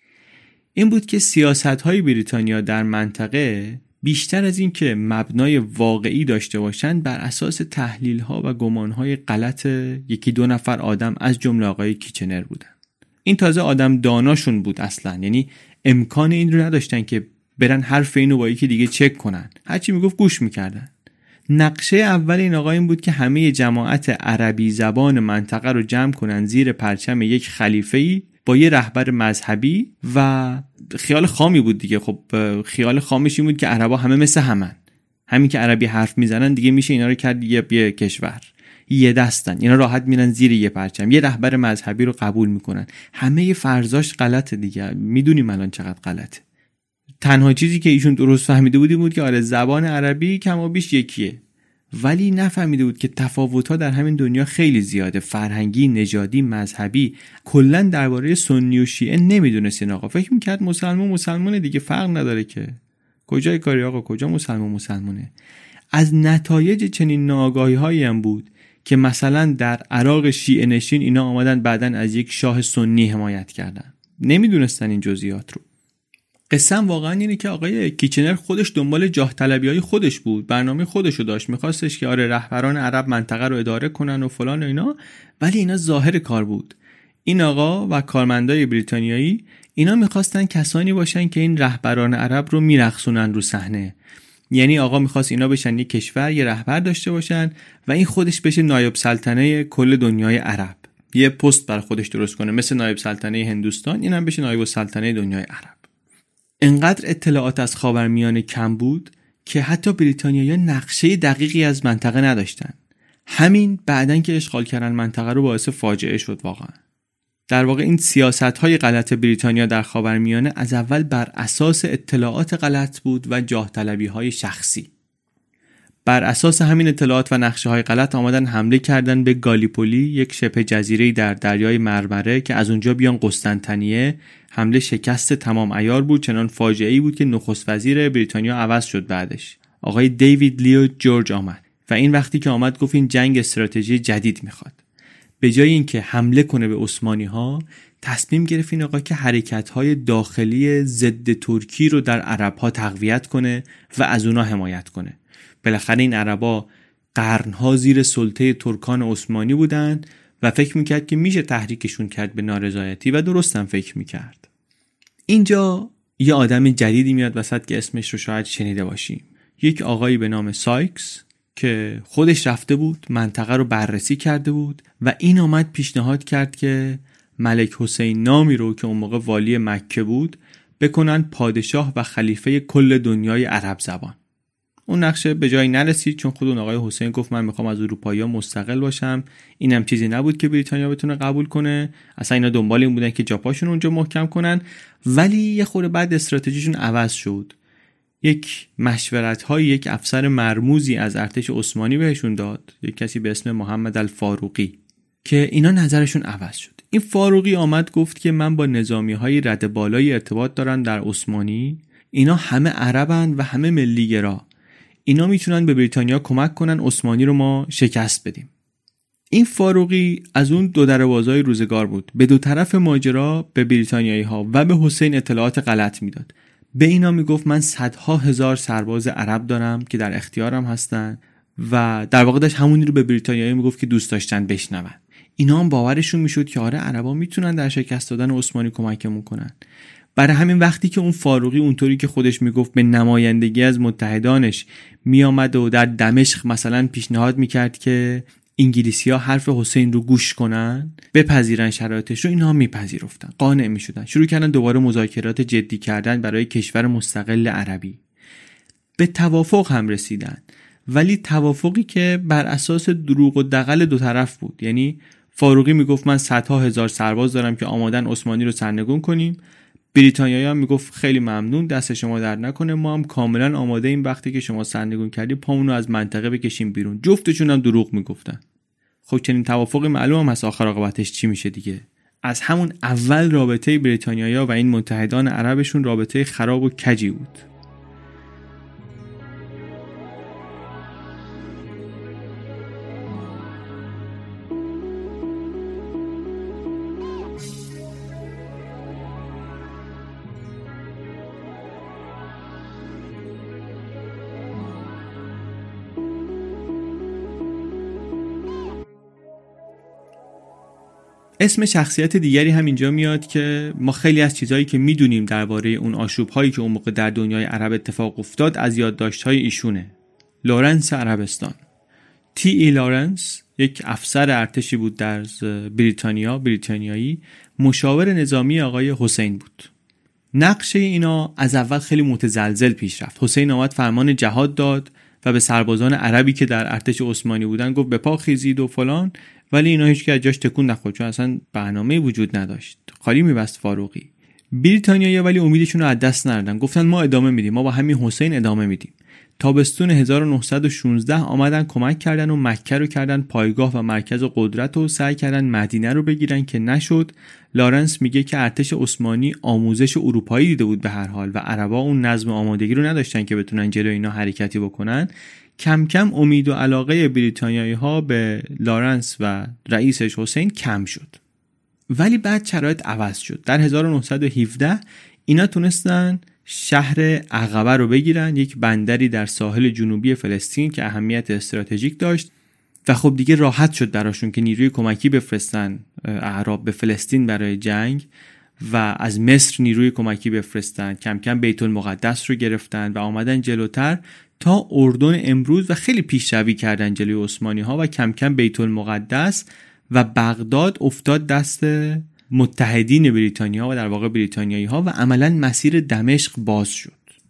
این بود که سیاست‌های بریتانیا در منطقه بیشتر از این که مبنای واقعی داشته باشند، بر اساس تحلیل‌ها و گمان‌های غلط یکی دو نفر آدم از جمله آقای کیچنر بودن. این تازه آدم داناشون بود اصلاً، یعنی امکان این رو نداشتن که برن حرف اینو با یکی دیگه چک کنن، هرچی میگفت گوش میکردن. نقشه اول این آقا این بود که همه جماعت عربی زبان منطقه رو جمع کنن زیر پرچم یک خلیفه‌ای با یه رهبر مذهبی و خیال خامی بود دیگه. خب خیال خامش این بود که عربا همه مثل همین که عربی حرف میزنن دیگه میشه اینا رو کرد یه کشور، یه دستن، اینا راحت میرن زیر یه پرچم، یه رهبر مذهبی رو قبول میکنن. همه فرضاش غلطه دیگه، میدونیم الان چقدر غلطه. تنها چیزی که ایشون درست فهمیده بود که آره زبان عربی کم و بیش یکیه، ولی نفهمیده بود که تفاوت‌ها در همین دنیا خیلی زیاده، فرهنگی، نژادی، مذهبی. کلاً درباره سنی و شیعه نمیدونست این آقا. فکر می‌کرد مسلمونه دیگه، فرق نداره که کجای کاری آقا، کجا مسلمونه. از نتایج چنین ناآگاهی‌هایی هم بود که مثلا در عراق شیعه نشین اینا آمدن بعدن از یک شاه سنی حمایت کردن، نمیدونستن این جزئیات رو. قسم واقعا اینه که آقای کیچنر خودش دنبال جاه طلبی‌های خودش بود، برنامه خودشو داشت، میخواستش که آره رهبران عرب منطقه رو اداره کنن و فلان و اینا، ولی اینا ظاهر کار بود. این آقا و کارمندای بریتانیایی اینا میخواستن کسانی باشن که این رهبران عرب رو میرقصونن رو صحنه. یعنی آقا میخواست اینا بشن یک کشور، یه رهبر داشته باشن و این خودش بشه نایب سلطنه کل دنیای عرب، یه پست بر خودش درست کنه، مثل نایب سلطنه هندوستان اینم بشه نایب سلطنه دنیای عرب. انقدر اطلاعات از خاورمیانه کم بود که حتی بریتانیایی‌ها نقشه دقیقی از منطقه نداشتن. همین بعدن که اشغال کردن منطقه رو باعث فاجعه شد واقعا. در واقع این سیاست‌های غلط بریتانیا در خاورمیانه از اول بر اساس اطلاعات غلط بود و جاه طلبی‌های شخصی. بر اساس همین اطلاعات و نقشه‌های غلط آمدن حمله کردن به گالیپولی، یک شبه جزیره‌ای در دریای مرمره که از اونجا بیان قسطنطنیه. حمله شکست تمام عیار بود، چنان فاجعه‌ای بود که نخست وزیر بریتانیا عوض شد. بعدش آقای دیوید لیو جورج آمد و این وقتی که آمد گفت این جنگ استراتژی جدید میخواد. به جای اینکه حمله کنه به عثمانی‌ها، تصمیم گرفت این آقا که حرکت‌های داخلی ضد ترکی رو در عرب‌ها تقویت کنه و از اونا حمایت کنه. بالاخره این عربا قرن‌ها زیر سلطه ترکان عثمانی بودن و فکر میکرد که میشه تحریکشون کرد به نارضایتی و درستم فکر میکرد. اینجا یه آدم جدیدی میاد وسط که اسمش رو شاید شنیده باشیم. یک آقایی به نام سایکس که خودش رفته بود، منطقه رو بررسی کرده بود و این آمد پیشنهاد کرد که ملک حسین نامی رو که اون موقع والی مکه بود بکنن پادشاه و خلیفه کل دنیای عرب زبان. اون نقشه به جایی نرسید چون خود اون آقای حسین گفت من میخوام از اروپایی‌ها مستقل باشم. اینم چیزی نبود که بریتانیا بتونه قبول کنه. اصلا اینا دنبال این بودن که جاپاشون اونجا محکم کنن، ولی یه خورده بعد استراتژیشون عوض شد. یک مشورت‌های یک افسر مرموزی از ارتش عثمانی بهشون داد، یک کسی به اسم محمد الفاروقی، که اینا نظرشون عوض شد. این فاروقی آمد گفت که من با نظامی‌های رده بالای ارتباط دارم در عثمانی، اینا همه عربن و همه ملی‌گرا، اینا میتونن به بریتانیا کمک کنن عثمانی رو ما شکست بدیم. این فاروقی از اون دو دربازای روزگار بود، به دو طرف ماجرا به بریتانیایی‌ها و به حسین اطلاعات غلط میداد. به اینا میگفت من صدها هزار سرباز عرب دارم که در اختیارم هستن و در واقع داشت همونی رو به بریتانیایی میگفت که دوست داشتن بشنون. اینا هم باورشون میشد که آره عربا میتونن در شکست دادن عثمانی کمکمون کنن. برای همین وقتی که اون فاروقی اونطوری که خودش میگفت به نمایندگی از متحدانش میامد و در دمشق مثلا پیشنهاد میکرد که انگلیسی‌ها حرف حسین رو گوش کنن، بپذیرن شرایطش رو، اینها میپذیرفتن، قانع میشدن، شروع کردن دوباره مذاکرات جدی کردن برای کشور مستقل عربی. به توافق هم رسیدن، ولی توافقی که بر اساس دروغ و دغل دو طرف بود. یعنی فاروقی میگفت من صدها هزار سرباز دارم که آمادن عثمانی رو سرنگون کنیم، بریتانیایی هم میگفت خیلی ممنون، دست شما در نکنه، ما هم کاملا آماده این وقتی که شما سرنگون کردی پامونو از منطقه بکشیم بیرون. جفتشون هم دروغ میگفتن. خب چنین توافقی معلوم هم هست آخر عاقبتش چی میشه دیگه. از همون اول رابطه بریتانیایی‌ها و این متحدان عربشون رابطه خراب و کجی بود. اسم شخصیت دیگری هم اینجا میاد که ما خیلی از چیزهایی که میدونیم درباره اون آشوب‌هایی که اون موقع در دنیای عرب اتفاق افتاد از یادداشت‌های ایشونه. لارنس عربستان. تی ای لارنس یک افسر ارتشی بود در بریتانیایی، مشاور نظامی آقای حسین بود. نقشه اینا از اول خیلی متزلزل پیش رفت. حسین آمد فرمان جهاد داد و به سربازان عربی که در ارتش عثمانی بودن گفت به پا خیزید و فلان، ولی اینا هیچ که از جاش تکون نخورد چون اصلا برنامه‌ای وجود نداشت. خالی میبست فاروقی. بریتانیایی‌ها ولی امیدشون رو از دست نردن، گفتن ما ادامه میدیم، ما با همین حسین ادامه میدیم. تابستون 1916 آمدن کمک کردن و مکه رو کردن پایگاه و مرکز قدرت و سعی کردن مدینه رو بگیرن که نشد. لارنس میگه که ارتش عثمانی آموزش اروپایی دیده بود به هر حال و عربا اون نظم آمادگی رو نداشتن که بتونن جلوی اینا حرکتی بکنن. کم کم امید و علاقه بریتانیایی‌ها به لارنس و رئیسش حسین کم شد. ولی بعد شرایط عوض شد. در 1917 اینا تونستن شهر عقبه رو بگیرن، یک بندری در ساحل جنوبی فلسطین که اهمیت استراتژیک داشت و خب دیگه راحت شد براشون که نیروی کمکی بفرستن اعراب به فلسطین برای جنگ و از مصر نیروی کمکی بفرستن. کم کم بیت المقدس رو گرفتن و آمدن جلوتر تا اردن امروز و خیلی پیشروی کردن جلوی عثمانی‌ها و کم کم بیت المقدس و بغداد افتاد دست متحدین بریتانیا و در واقع بریتانیایی‌ها و عملاً مسیر دمشق باز شد.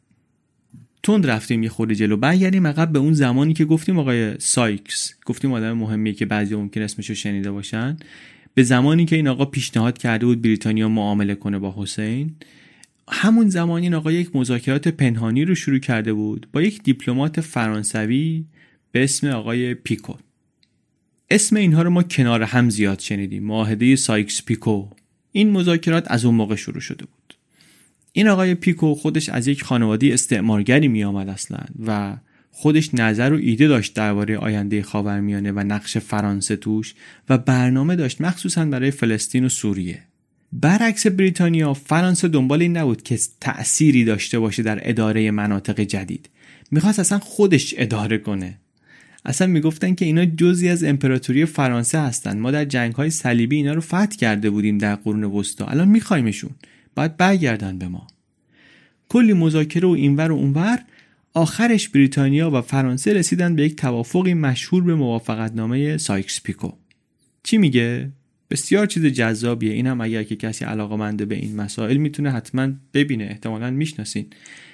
تند رفتیم یه خورده جلو، برگردیم عقب به اون زمانی که گفتیم آقای سایکس، گفتیم آدم مهمیه که بعضی ممکن اسمشو شنیده باشن، به زمانی که این آقا پیشنهاد کرده بود بریتانیا معامله کنه با حسین. همون زمان این آقا یک مذاکرات پنهانی رو شروع کرده بود با یک دیپلمات فرانسوی به اسم آقای پیکو. اسم اینها رو ما کنار هم زیاد شنیدیم، معاهده سایکس پیکو. این مذاکرات از اون موقع شروع شده بود. این آقای پیکو خودش از یک خانواده استعمارگری می آمد اصلا و خودش نظر و ایده داشت درباره آینده خاورمیانه و نقش فرانسه توش و برنامه داشت مخصوصا برای فلسطین و سوریه. برعکس بریتانیا، فرانسه دنبال این نبود که تأثیری داشته باشه در اداره مناطق جدید. میخواست اصلا خودش اداره کنه. اصلا میگفتن که اینا جزئی از امپراتوری فرانسه هستن. ما در جنگ‌های صلیبی اینا رو فتح کرده بودیم در قرون وسطا. الان میخوایمشون. باید برگردن به ما. کلی مذاکره و اینور و اونور، آخرش بریتانیا و فرانسه رسیدن به یک توافقی مشهور به موافقتنامه سایکس پیکو. چی میگه؟ بسیار چیز جذابیه. این هم اگر که کسی علاقه‌منده به این مسائل میتونه حتما ببینه، احتمالاً میشناسین.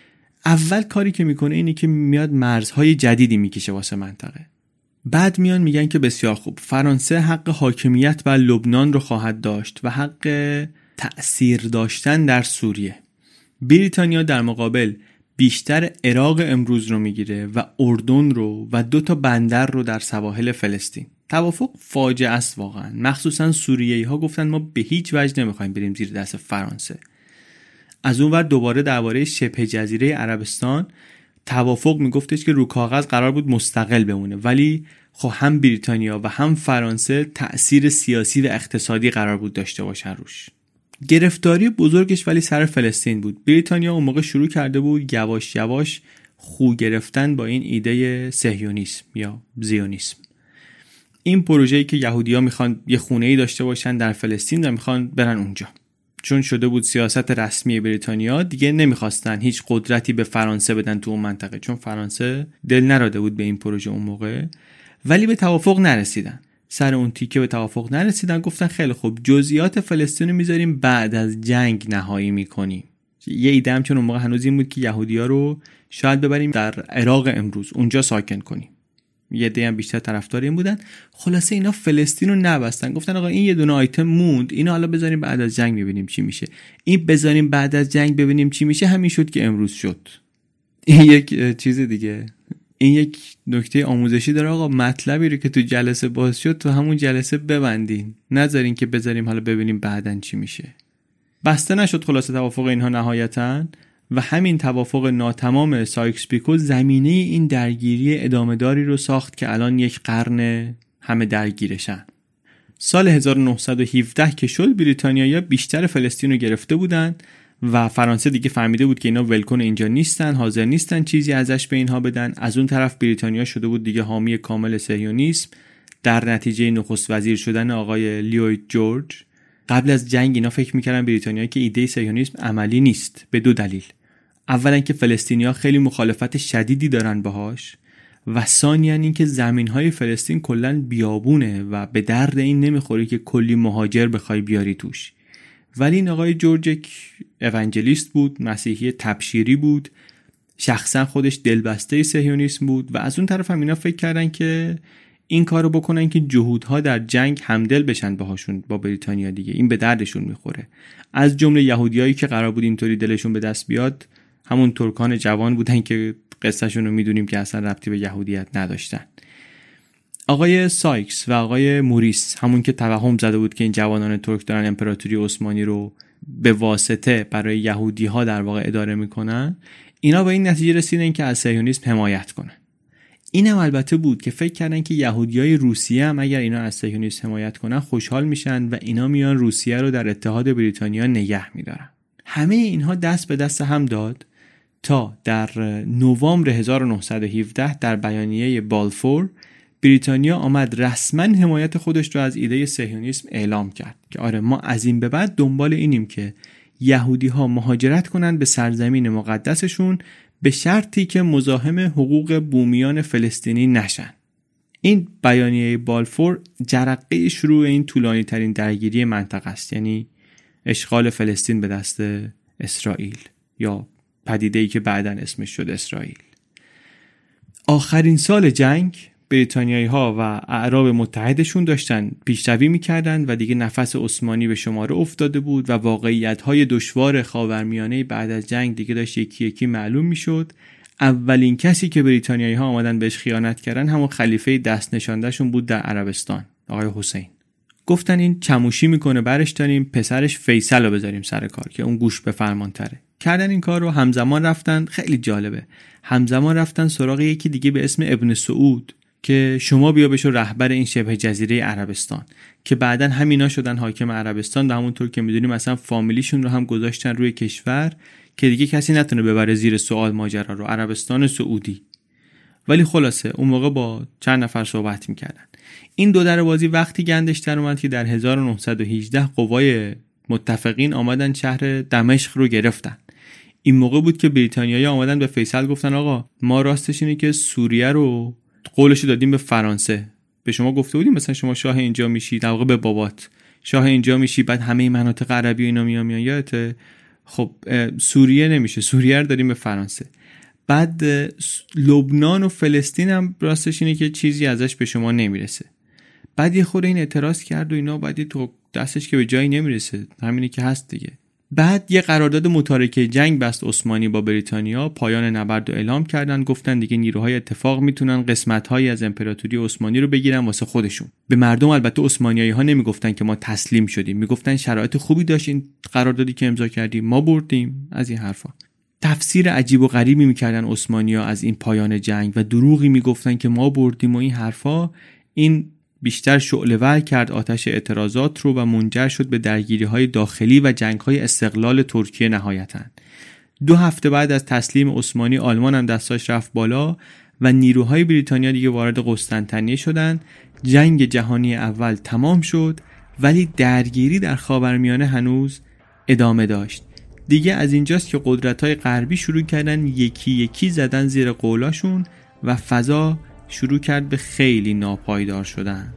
اول کاری که میکنه اینه که میاد مرزهای جدیدی میکشه واسه منطقه. بعد میان میگن که بسیار خوب، فرانسه حق حاکمیت بر لبنان رو خواهد داشت و حق تأثیر داشتن در سوریه. بریتانیا در مقابل بیشتر عراق امروز رو میگیره و اردن رو و 2 بندر رو در سواحل فلسطین. توافق فاجعه است واقعا. مخصوصا سوریه‌ای ها گفتن ما به هیچ وجه نمیخوایم بریم زیر دست فرانسه. از اون ور دوباره درباره شبه جزیره عربستان توافق میگفتش که رو کاغذ قرار بود مستقل بمونه، ولی خب هم بریتانیا و هم فرانسه تأثیر سیاسی و اقتصادی قرار بود داشته باشن روش. گرفتاری بزرگش ولی سر فلسطین بود. بریتانیا اون موقع شروع کرده بود یواش یواش خو گرفتن با این ایده صهیونیسم یا زیونیسم. این پروژه‌ای که یهودی‌ها میخوان یه خونه‌ای داشته باشن در فلسطین و میخوان برن اونجا. چون شده بود سیاست رسمی بریتانیا، دیگه نمیخواستن هیچ قدرتی به فرانسه بدن تو اون منطقه، چون فرانسه دل نراده بود به این پروژه اون موقع. ولی به توافق نرسیدن. سر اون تیکه به توافق نرسیدن. گفتن خیلی خوب، جزئیات فلسطین رو میذاریم بعد از جنگ نهایی میکنیم. یه ایده هم چون اون موقع هنوز این بود که یهودی‌ها رو شاید ببریم در عراق امروز، اونجا ساکن کنیم. یه عده هم بیشتر طرفدار این بودن. خلاصه اینا فلسطین رو نبستن. گفتن آقا این یه دونه آیتم موند، اینو حالا بذاریم بعد از جنگ ببینیم چی میشه. این بذاریم بعد از جنگ ببینیم چی میشه همین شد که امروز شد. این یک چیز دیگه، این یک نکته آموزشی داره. آقا مطلبی رو که تو جلسه باز شد تو همون جلسه ببندین، نذارین که بذاریم حالا ببینیم بعدن چی میشه. بسته نشد خلاصه توافق اینها نهایتاً، و همین توافق ناتمام سایکس پیکو زمینه این درگیری ادامه‌داری رو ساخت که الان یک قرن همه درگیرشن. سال 1917 که شد، بریتانیایی‌ها بیشتر فلسطین رو گرفته بودن و فرانسه دیگه فهمیده بود که اینا ولکن اینجا نیستن، حاضر نیستن چیزی ازش به اینها بدن. از اون طرف بریتانیا شده بود دیگه حامی کامل صهیونیسم در نتیجه نخست وزیر شدن آقای لیوید جورج. قبل از جنگ اینا فکر می‌کردن بریتانیا که ایده صهیونیسم عملی نیست، به 2 دلیل. اولا که فلسطینی‌ها خیلی مخالفت شدیدی دارن باهاش، و ثانیاً این که زمین‌های فلسطین کلاً بیابونه و به درد این نمیخوره که کلی مهاجر بخوای بیاری توش. ولی این آقای جورج یک اونجلیست بود، مسیحی تبشیری بود، شخصا خودش دلبسته صهیونیسم بود و از اون طرف هم اینا فکر کردن که این کارو بکنن که جهودها در جنگ همدل بشن باهاشون، با بریتانیا دیگه. این به دردشون میخوره. از جمله یهودیایی که قرار بود اینطوری دلشون به دست بیاد همون ترکان جوان بودن که قصهشون رو میدونیم که اصلا ربطی به یهودیت نداشتن. آقای سایکس و آقای موریس، همون که توهم زده بود که این جوانان ترک دارن امپراتوری عثمانی رو به واسطه برای یهودی ها در واقع اداره میکنن، اینا به این نتیجه رسیدن که از صهیونیسم حمایت کنن. اینم البته بود که فکر کردن که یهودیای روسیه هم اگر اینا از صهیونیسم حمایت کنن خوشحال میشن و اینا میان روسیه رو در اتحاد بریتانیا نگه میدارن. همه اینها دست به دست هم داد تا در نوامبر 1917 در بیانیه بالفور بریتانیا آمد رسما حمایت خودش رو از ایده صهیونیسم اعلام کرد که آره ما از این به بعد دنبال اینیم که یهودی ها مهاجرت کنن به سرزمین مقدسشون به شرطی که مزاحم حقوق بومیان فلسطینی نشن. این بیانیه بالفور جرقه شروع این طولانی ترین درگیری منطقه است، یعنی اشغال فلسطین به دست اسرائیل یا پدیده‌ای که بعداً اسمش شد اسرائیل. آخرین سال جنگ بریتانیایی‌ها و اعراب متحدشون داشتن پیشروی می‌کردن و دیگه نفس عثمانی به شماره افتاده بود و واقعیت‌های دشوار خاورمیانه بعد از جنگ دیگه داشت یکی یکی معلوم می‌شد. اولین کسی که بریتانیایی‌ها آمدن بهش خیانت کردن همون خلیفه دست نشاندهشون بود در عربستان، آقای حسین. گفتن این چموشی میکنه برش داریم، پسرش فیصل رو بذاریم سر کار که اون گوش به فرمان تره. کردن این کار رو. همزمان رفتن، خیلی جالبه، همزمان رفتن سراغ یکی دیگه به اسم ابن سعود که شما بیا بشو رهبر این شبه جزیره عربستان، که بعدن همینا شدن حاکم عربستان و همونطور که میدونیم اصلا فامیلیشون رو هم گذاشتن روی کشور که دیگه کسی نتونه ببره زیر سوال ماجرا رو، عربستان سعودی. ولی خلاصه اون موقع با چند نفر صحبت میکردن. این دو در بازی وقتی گندش در اومد که در 1918 قوای متفقین آمدن شهر دمشق رو گرفتن. این موقع بود که بریتانیایی‌ها آمدن به فیصل گفتن آقا ما راستش اینه که سوریه رو قولشو دادیم به فرانسه، به شما گفته بودیم مثلا شما شاه اینجا میشی، در واقع به بابات شاه اینجا میشی، بعد همه مناطق عربی و اینا میان یادته؟ خب سوریه نمیشه، سوریه رو دادیم به فرانسه. بعد لبنان و فلسطین هم راستش اینه که چیزی ازش به شما نمیرسه. بعد یه خورده این اعتراض کرد و اینا، بعد تو دستش که به جایی نمیرسه، همینی که هست دیگه. بعد یه قرارداد متارکه جنگ بست عثمانی با بریتانیا، پایان نبرد رو اعلام کردن، گفتن دیگه نیروهای اتفاق میتونن قسمت‌هایی از امپراتوری عثمانی رو بگیرن واسه خودشون. به مردم البته عثمانی‌ها نمیگفتن که ما تسلیم شدیم، میگفتن شرایط خوبی داشت این قراردادی که امضا کردیم، ما بردیم، از این حرفا. تفسیر عجیب و غریبی میکردن عثمانی‌ها از این پایان جنگ و دروغی میگفتن که ما بردیم و این حرفا. این بیشتر شعله‌ور کرد آتش اعتراضات رو و منجر شد به درگیری‌های داخلی و جنگ‌های استقلال ترکیه نهایتاً. 2 هفته بعد از تسلیم عثمانی آلمان هم دستاش رفت بالا و نیروهای بریتانیا دیگه وارد قسطنطنیه شدن. جنگ جهانی اول تمام شد ولی درگیری در خاورمیانه هنوز ادامه داشت. دیگه از اینجاست که قدرت‌های غربی شروع کردن یکی یکی زدن زیر قولاشون و فضا شروع کرد به خیلی ناپایدار شدن.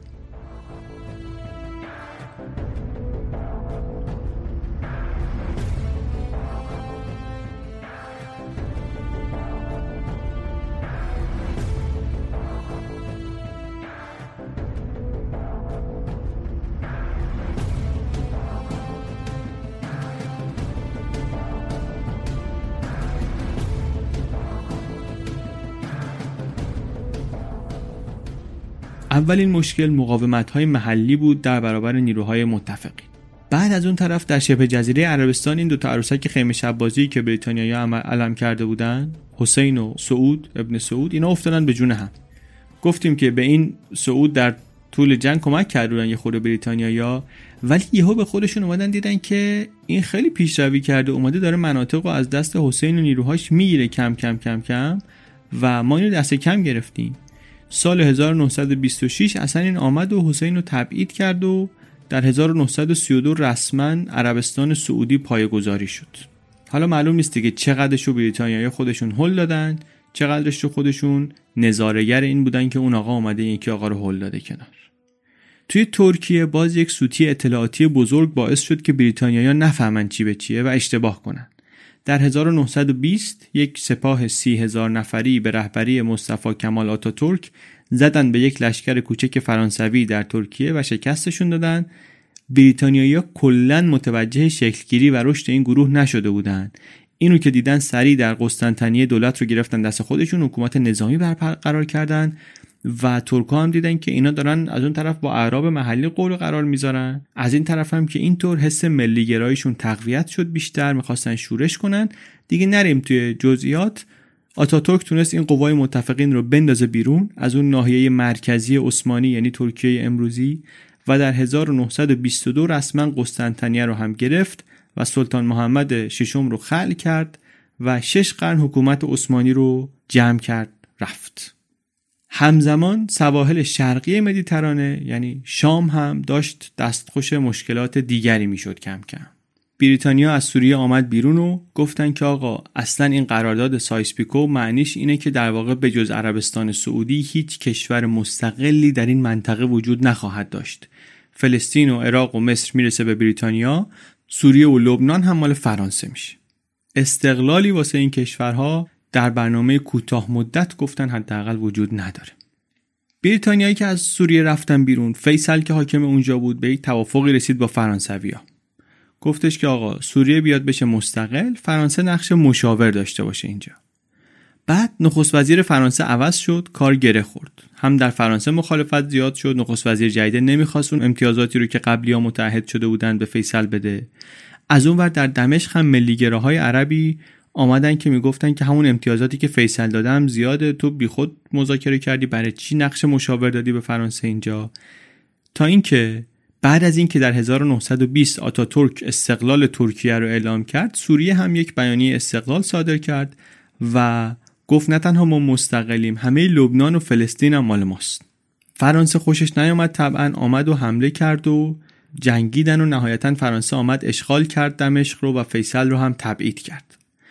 اولین مشکل مقاومت‌های محلی بود در برابر نیروهای متفقین. بعد از اون طرف در شبه جزیره عربستان این 2 عروسک خیمه شب‌بازی که بریتانیایی‌ها علم کرده بودن، حسین و سعود ابن سعود، اینا افتادن به جون هم. گفتیم که به این سعود در طول جنگ کمک کردن یه خورده بریتانیایی‌ها، ولی یهو به خودشون اومدن دیدن که این خیلی پیشروی کرده، اومده داره مناطق رو از دست حسین و نیروهاش میگیره کم کم کم کم و ما اینو دست کم گرفتیم. سال 1926 اصلا این آمد و حسین رو تبعید کرد و در 1932 رسما عربستان سعودی پایه‌گذاری شد. حالا معلوم نیست دیگه چقدرش رو بریتانیایی خودشون هل دادن، چقدرش رو خودشون نظاره‌گر این بودن که اون آقا اومده یکی آقا رو هل داده کنار. توی ترکیه باز یک سوتی اطلاعاتی بزرگ باعث شد که بریتانیایی‌ها نفهمن چی به چیه و اشتباه کنن. در 1920 یک سپاه 30,000 نفری به رهبری مصطفی کمال آتاتورک زدن به یک لشکر کوچک فرانسوی در ترکیه و شکستشون دادن. بریتانیایی‌ها کلاً متوجه شکلگیری و رشد این گروه نشده بودند. اینو که دیدن سریع در قسطنطنیه دولت رو گرفتن دست خودشون، حکومت نظامی برقرار کردن و ترک‌ها هم دیدن که اینا دارن از اون طرف با اعراب محلی قول قرار میذارن، از این طرف هم که اینطور حس ملی گراییشون تقویت شد بیشتر، میخواستن شورش کنن. دیگه نریم توی جزئیات. آتاتورک تونست این قوای متفقین رو بندازه بیرون از اون ناحیه مرکزی عثمانی یعنی ترکیه امروزی و در 1922 رسما قسطنطنیه رو هم گرفت و سلطان محمد ششم رو خلع کرد و 6 قرن حکومت عثمانی رو جمع کرد رفت. همزمان سواحل شرقی مدیترانه یعنی شام هم داشت دستخوش مشکلات دیگری میشد کم کم. بریتانیا از سوریه آمد بیرون و گفتن که آقا اصلا این قرارداد سایس-پیکو معنیش اینه که در واقع به جز عربستان سعودی هیچ کشور مستقلی در این منطقه وجود نخواهد داشت. فلسطین و عراق و مصر میرسه به بریتانیا، سوریه و لبنان هم مال فرانسه میشه. استقلالی واسه این کشورها در برنامه کوتاه مدت گفتن حداقل وجود نداره. بریتانیایی که از سوریه رفتن بیرون، فیصل که حاکم اونجا بود به یک توافقی رسید با فرانسوی‌ها. گفتش که آقا سوریه بیاد بشه مستقل، فرانسه نقش مشاور داشته باشه اینجا. بعد نخست وزیر فرانسه عوض شد، کار گره خورد. هم در فرانسه مخالفت زیاد شد، نخست وزیر جدید نمیخواست اون امتیازاتی رو که قبلی‌ها متعهد شده بودن به فیصل بده. از اون ور در دمشق هم ملی‌گراهای عربی آمدن که میگفتن که همون امتیازاتی که فیصل دادم زیاده، تو بیخود مذاکره کردی، برای چی نقش مشاور دادی به فرانسه اینجا؟ تا اینکه بعد از اینکه در 1920 آتاتورک استقلال ترکیه رو اعلام کرد، سوریه هم یک بیانیه استقلال صادر کرد و گفت نه تنها ما مستقلیم، همه لبنان و فلسطین هم مال ماست. فرانسه خوشش نیامد، طبعا آمد و حمله کرد و جنگیدن و نهایتا فرانسه آمد اشغال کرد دمشق رو و فیصل رو هم تبعید کرد.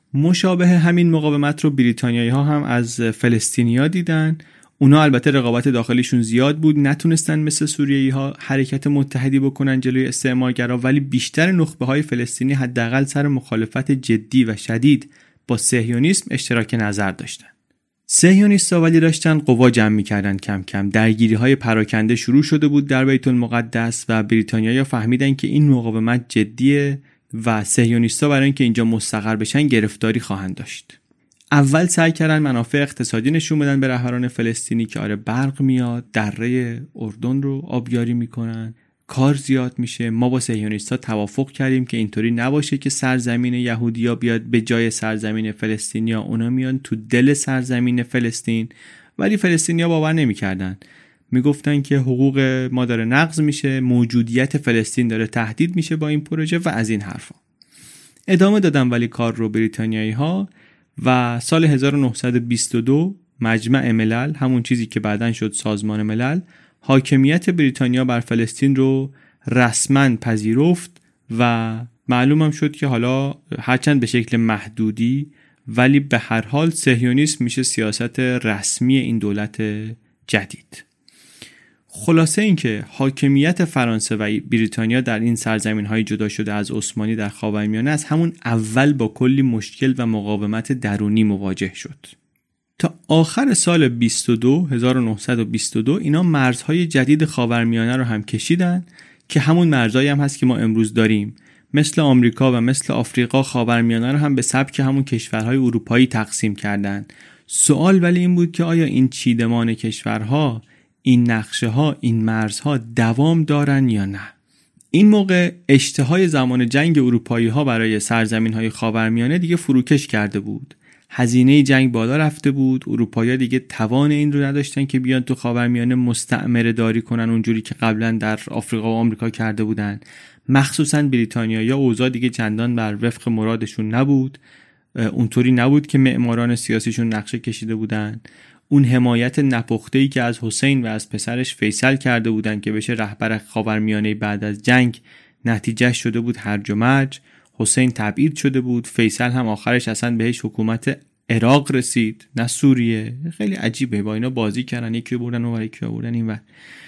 مشابه همین مقاومت رو بریتانیایی ها هم از فلسطینیا دیدن. اونا البته رقابت داخلیشون زیاد بود، نتونستن مثل سوریایی ها حرکت متحدی بکنن جلوی استعمارگرا، ولی بیشتر نخبه های فلسطینی حداقل سر مخالفت جدی و شدید با صهیونیسم اشتراک نظر داشتن. صهیونیست‌ها ولی داشتن قوا جمع می‌کردن کم کم. درگیری‌های پراکنده شروع شده بود در بیت المقدس و بریتانیایی‌ها فهمیدن که این مقاومت جدیه و صهیونیست‌ها برای اینکه اینجا مستقر بشن گرفتاری خواهند داشت. اول سعی کردن منافع اقتصادی نشون بدن به رهبران فلسطینی که آره برق میاد، دره اردن رو آبیاری میکنن، کار زیاد میشه. ما با صهیونیست‌ها توافق کردیم که اینطوری نباشه که سرزمین یهودیا بیاد به جای سرزمین فلسطینیا، اونا میان تو دل سرزمین فلسطین. ولی فلسطینیا باور نمیکردن، میگفتن که حقوق ما داره نقض میشه، موجودیت فلسطین داره تهدید میشه با این پروژه و از این حرفا. ادامه دادن ولی کار رو بریتانیایی ها و سال 1922 مجمع ملل، همون چیزی که بعداً شد سازمان ملل، حاکمیت بریتانیا بر فلسطین رو رسما پذیرفت و معلوم هم شد که حالا هرچند به شکل محدودی ولی به هر حال صهیونیسم میشه سیاست رسمی این دولت جدید. خلاصه این که حاکمیت فرانسه و بریتانیا در این سرزمین‌های جدا شده از عثمانی در خاورمیانه از همون اول با کلی مشکل و مقاومت درونی مواجه شد. تا آخر سال 1922 اینا مرزهای جدید خاورمیانه رو هم کشیدن که همون مرزهایی هم هست که ما امروز داریم. مثل آمریکا و مثل آفریقا خاورمیانه رو هم به سبک همون کشورهای اروپایی تقسیم کردن. سوال ولی این بود که آیا این چیدمان کشورها، این نقشه ها، این مرزها دوام دارن یا نه؟ این موقع اشتهای زمان جنگ اروپایی ها برای سرزمین های خاورمیانه دیگه فروکش کرده بود. هزینه جنگ بالا رفته بود. اروپایی‌ها دیگه توان این رو نداشتن که بیان تو خاورمیانه مستعمره داری کنن اونجوری که قبلا در آفریقا و آمریکا کرده بودن. مخصوصا بریتانیایی‌ها اوضاع دیگه چندان بر وفق مرادشون نبود. اونطوری نبود که معماران سیاسیشون نقشه کشیده بودن. اون حمایت نپخته‌ای که از حسین و از پسرش فیصل کرده بودن که بشه رهبر خاورمیانه بعد از جنگ، نتیجه شده بود هرج و مرج. حسین تبعید شده بود، فیصل هم آخرش اصلا بهش حکومت عراق رسید نه سوریه. خیلی عجیبه، با اینا بازی کردن، یکی بردن اونور یکی بردن اینور.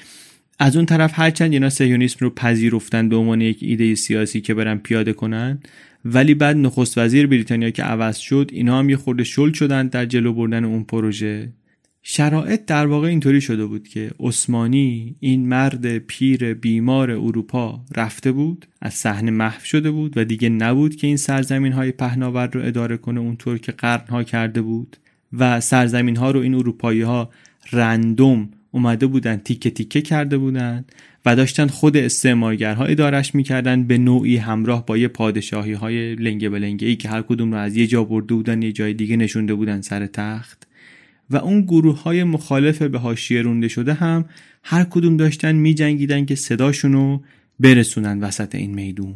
از اون طرف هرچند اینا صهیونیسم رو پذیرفتن به عنوان یک ایده سیاسی که برن پیاده کنن، ولی بعد نخست وزیر بریتانیا که عوض شد، اینا هم یه خورده شل شدن در جلو بردن اون پروژه. شرایط در واقع اینطوری شده بود که عثمانی، این مرد پیر بیمار اروپا، رفته بود، از صحنه محو شده بود و دیگه نبود که این سرزمین‌های پهناور رو اداره کنه اونطور که قرن‌ها کرده بود و سرزمین‌ها رو این اروپایی‌ها رندوم اومده بودن تیکه تیکه کرده بودن و داشتن خود استعمارگرها ادارش میکردن، به نوعی همراه با یه پادشاهی‌های لنگه بلنگه‌ای که هر کدوم رو از یه جا برده بودن یه جای دیگه نشونده بودن سر تخت. و اون گروه‌های مخالف به حاشیه رونده شده هم هر کدوم داشتن می‌جنگیدن که صداشونو برسونن وسط این میدون.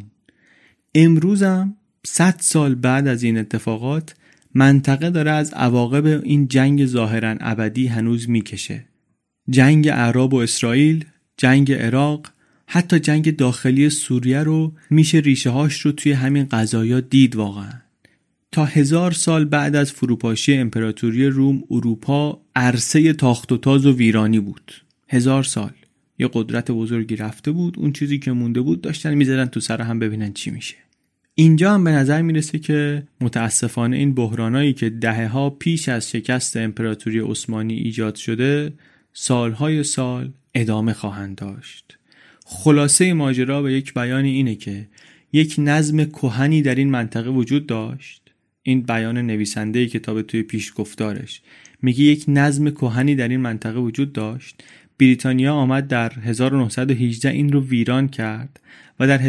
امروز هم 100 سال بعد از این اتفاقات منطقه داره از عواقب این جنگ ظاهراً ابدی هنوز میکشه. جنگ اعراب و اسرائیل، جنگ عراق، حتی جنگ داخلی سوریه رو میشه ریشه‌هاش رو توی همین قضایا دید واقعاً. تا 1000 سال بعد از فروپاشی امپراتوری روم، اروپا عرصه تاخت و تاز و ویرانی بود. 1000 سال یه قدرت بزرگی رفته بود، اون چیزی که مونده بود داشتن می‌زدن تو سر هم ببینن چی میشه. اینجا هم به نظر میرسه که متاسفانه این بحرانایی که دهه‌ها پیش از شکست امپراتوری عثمانی ایجاد شده، سالهای سال ادامه خواهند داشت. خلاصه ماجرا به یک بیان اینه که یک نظم کهنی در این منطقه وجود داشت. این بیان نویسنده کتاب توی پیشگفتارش میگه یک نظم کهنی در این منطقه وجود داشت. بریتانیا آمد در 1918 این رو ویران کرد و در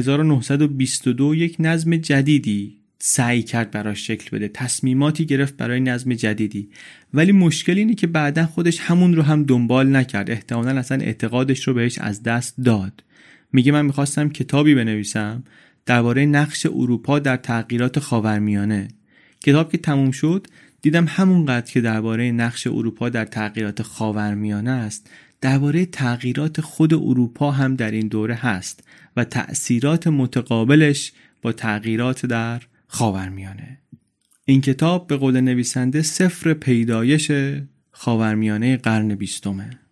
1922 یک نظم جدیدی سعی کرد براش شکل بده، تصمیماتی گرفت برای نظم جدیدی. ولی مشکل اینه که بعداً خودش همون رو هم دنبال نکرد، احتمالاً اصلا اعتقادش رو بهش از دست داد. میگه من میخواستم کتابی بنویسم درباره نقش اروپا در تغییرات خاورمیانه. کتاب که تموم شد دیدم همونقدر که درباره نقش اروپا در تغییرات خاورمیانه است، درباره تغییرات خود اروپا هم در این دوره هست و تأثیرات متقابلش با تغییرات در خاورمیانه. این کتاب به قول نویسنده سفر پیدایش خاورمیانه قرن 20.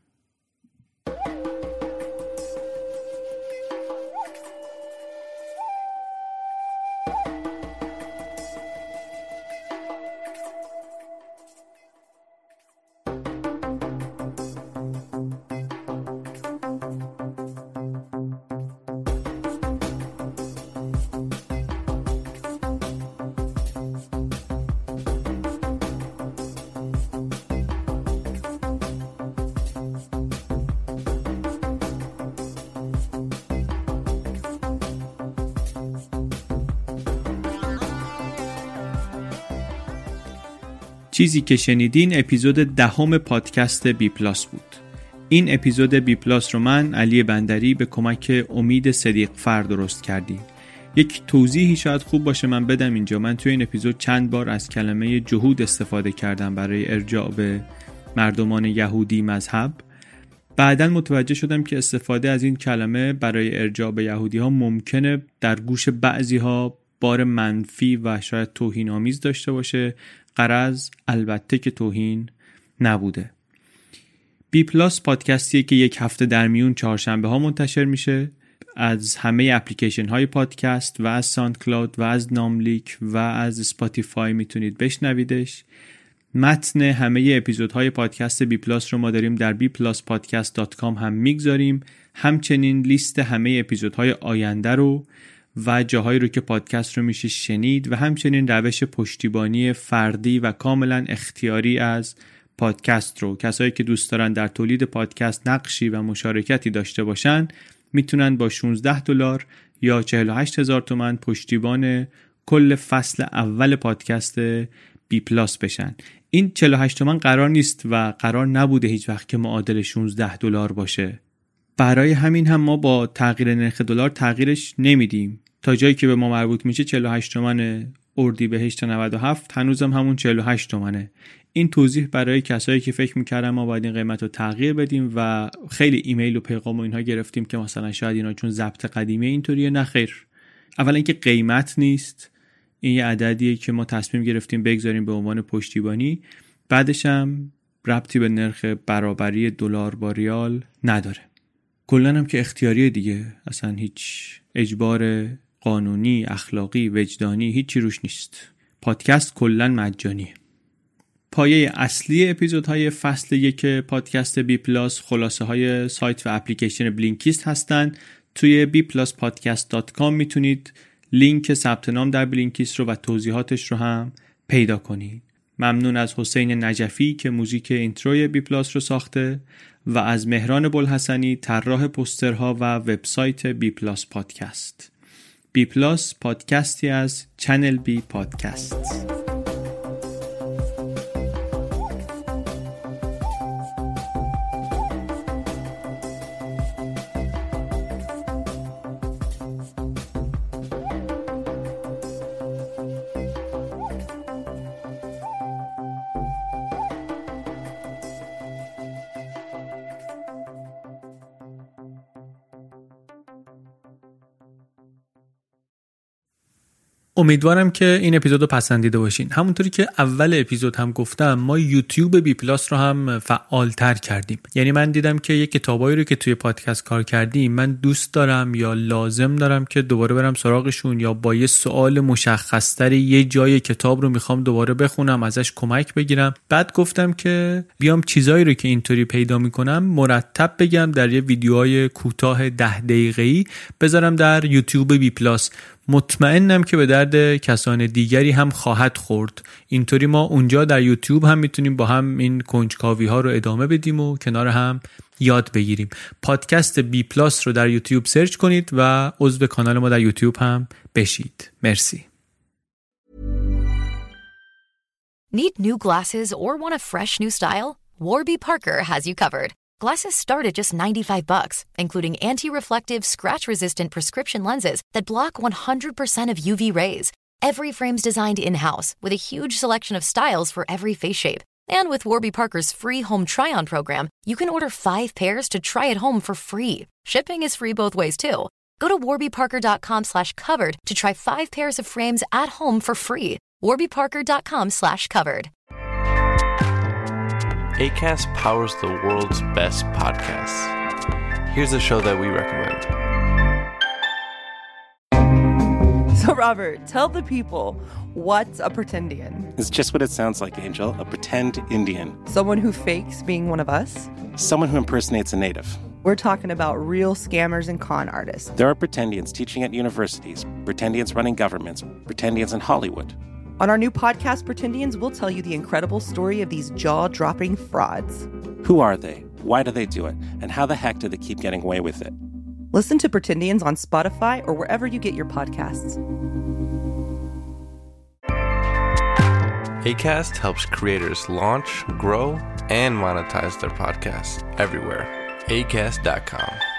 چیزی که شنیدین اپیزود 10 پادکست بی پلاس بود. این اپیزود بی پلاس رو من علی بندری به کمک امید صدیقفر درست کردیم. یک توضیحی شاید خوب باشه من بدم اینجا. من توی این اپیزود چند بار از کلمه جهود استفاده کردم برای ارجاع به مردمان یهودی مذهب. بعداً متوجه شدم که استفاده از این کلمه برای ارجاع به یهودی ها ممکنه در گوش بعضی ها بار منفی و شاید توهین آمیز داشته باشه. غرض البته که توهین نبوده. بی پلاس پادکستیه که یک هفته در میون چهارشنبه ها منتشر میشه. از همه اپلیکیشن های پادکست و از ساوند کلاود و از ناملیک و از اسپاتیفای میتونید بشنویدش. متن همه اپیزودهای پادکست بی پلاس رو ما داریم در bpluspodcast.com هم میگذاریم. همچنین لیست همه اپیزودهای آینده رو و جاهایی رو که پادکست رو میشه شنید و همچنین روش پشتیبانی فردی و کاملا اختیاری از پادکست رو کسایی که دوست دارن در تولید پادکست نقشی و مشارکتی داشته باشن میتونن با $16 یا 48,000 تومان پشتیبان کل فصل اول پادکست بی پلاس بشن. این 48 تومان قرار نیست و قرار نبوده هیچ وقت که معادل $16 باشه. برای همین هم ما با تغییر نرخ دلار تغییرش نمیدیم. تا جایی که به ما مربوط میشه 48 تومن اردیبهشت 97 هنوزم همون 48 تومنه. این توضیح برای کسایی که فکر میکردن ما باید این قیمت رو تغییر بدیم و خیلی ایمیل و پیغام و اینها گرفتیم که مثلا شاید اینا چون ضبط قدیمی اینطوریه. نه خیر. اولا اینکه قیمت نیست، این یه عددیه که ما تصمیم گرفتیم بگذاریم به عنوان پشتیبانی. بعدش هم ربطی به نرخ برابری دلار با ریال نداره. کلن هم که اختیاریه دیگه، اصلا هیچ اجبار قانونی، اخلاقی، وجدانی هیچی روش نیست. پادکست کلن مجانیه. پایه اصلی اپیزودهای فصل 1 پادکست بی پلاس خلاصه های سایت و اپلیکیشن بلینکیست هستن. توی bpluspodcast.com میتونید لینک ثبت نام در بلینکیست رو و توضیحاتش رو هم پیدا کنید. ممنون از حسین نجفی که موزیک اینتروی بی پلاس رو ساخته و از مهران بوالحسنی طراح پوسترها و وبسایت بی پلاس پادکست. بی پلاس پادکستی از چنل بی پادکست. امیدوارم که این اپیزودو پسندیده باشین. همونطوری که اول اپیزود هم گفتم ما یوتیوب بی پلاس رو هم فعال‌تر کردیم. یعنی من دیدم که یک کتابایی رو که توی پادکست کار کردیم من دوست دارم یا لازم دارم که دوباره برم سراغشون، یا با یه سوال مشخص‌تر یه جای کتاب رو میخوام دوباره بخونم ازش کمک بگیرم. بعد گفتم که بیام چیزایی رو که اینطوری پیدا میکنم مرتب بگم در یه ویدیوهای کوتاه 10 دقیقه‌ای بذارم در یوتیوب بی پلاس. مطمئنم که به درد کسان دیگری هم خواهد خورد. اینطوری ما اونجا در یوتیوب هم میتونیم با هم این کنجکاوی ها رو ادامه بدیم و کنار هم یاد بگیریم. پادکست بی پلاس رو در یوتیوب سرچ کنید و عضو کانال ما در یوتیوب هم بشید. مرسی. Need new glasses or want a fresh new style? Warby Parker has you covered. Glasses start at just $95, including anti-reflective, scratch-resistant prescription lenses that block 100% of UV rays. Every frame's designed in-house with a huge selection of styles for every face shape. And with Warby Parker's free home try-on program, you can order 5 pairs to try at home for free. Shipping is free both ways, too. Go to warbyparker.com/covered to try 5 pairs of frames at home for free. warbyparker.com/covered. Acast powers the world's best podcasts. Here's a show that we recommend. So, Robert, tell the people, what's a pretendian? It's just what it sounds like, Angel. A pretend Indian. Someone who fakes being one of us? Someone who impersonates a native. We're talking about real scammers and con artists. There are pretendians teaching at universities, pretendians running governments, pretendians in Hollywood. On our new podcast, Pretendians, we'll tell you the incredible story of these jaw-dropping frauds. Who are they? Why do they do it? And how the heck do they keep getting away with it? Listen to Pretendians on Spotify or wherever you get your podcasts. Acast helps creators launch, grow, and monetize their podcasts everywhere. Acast.com.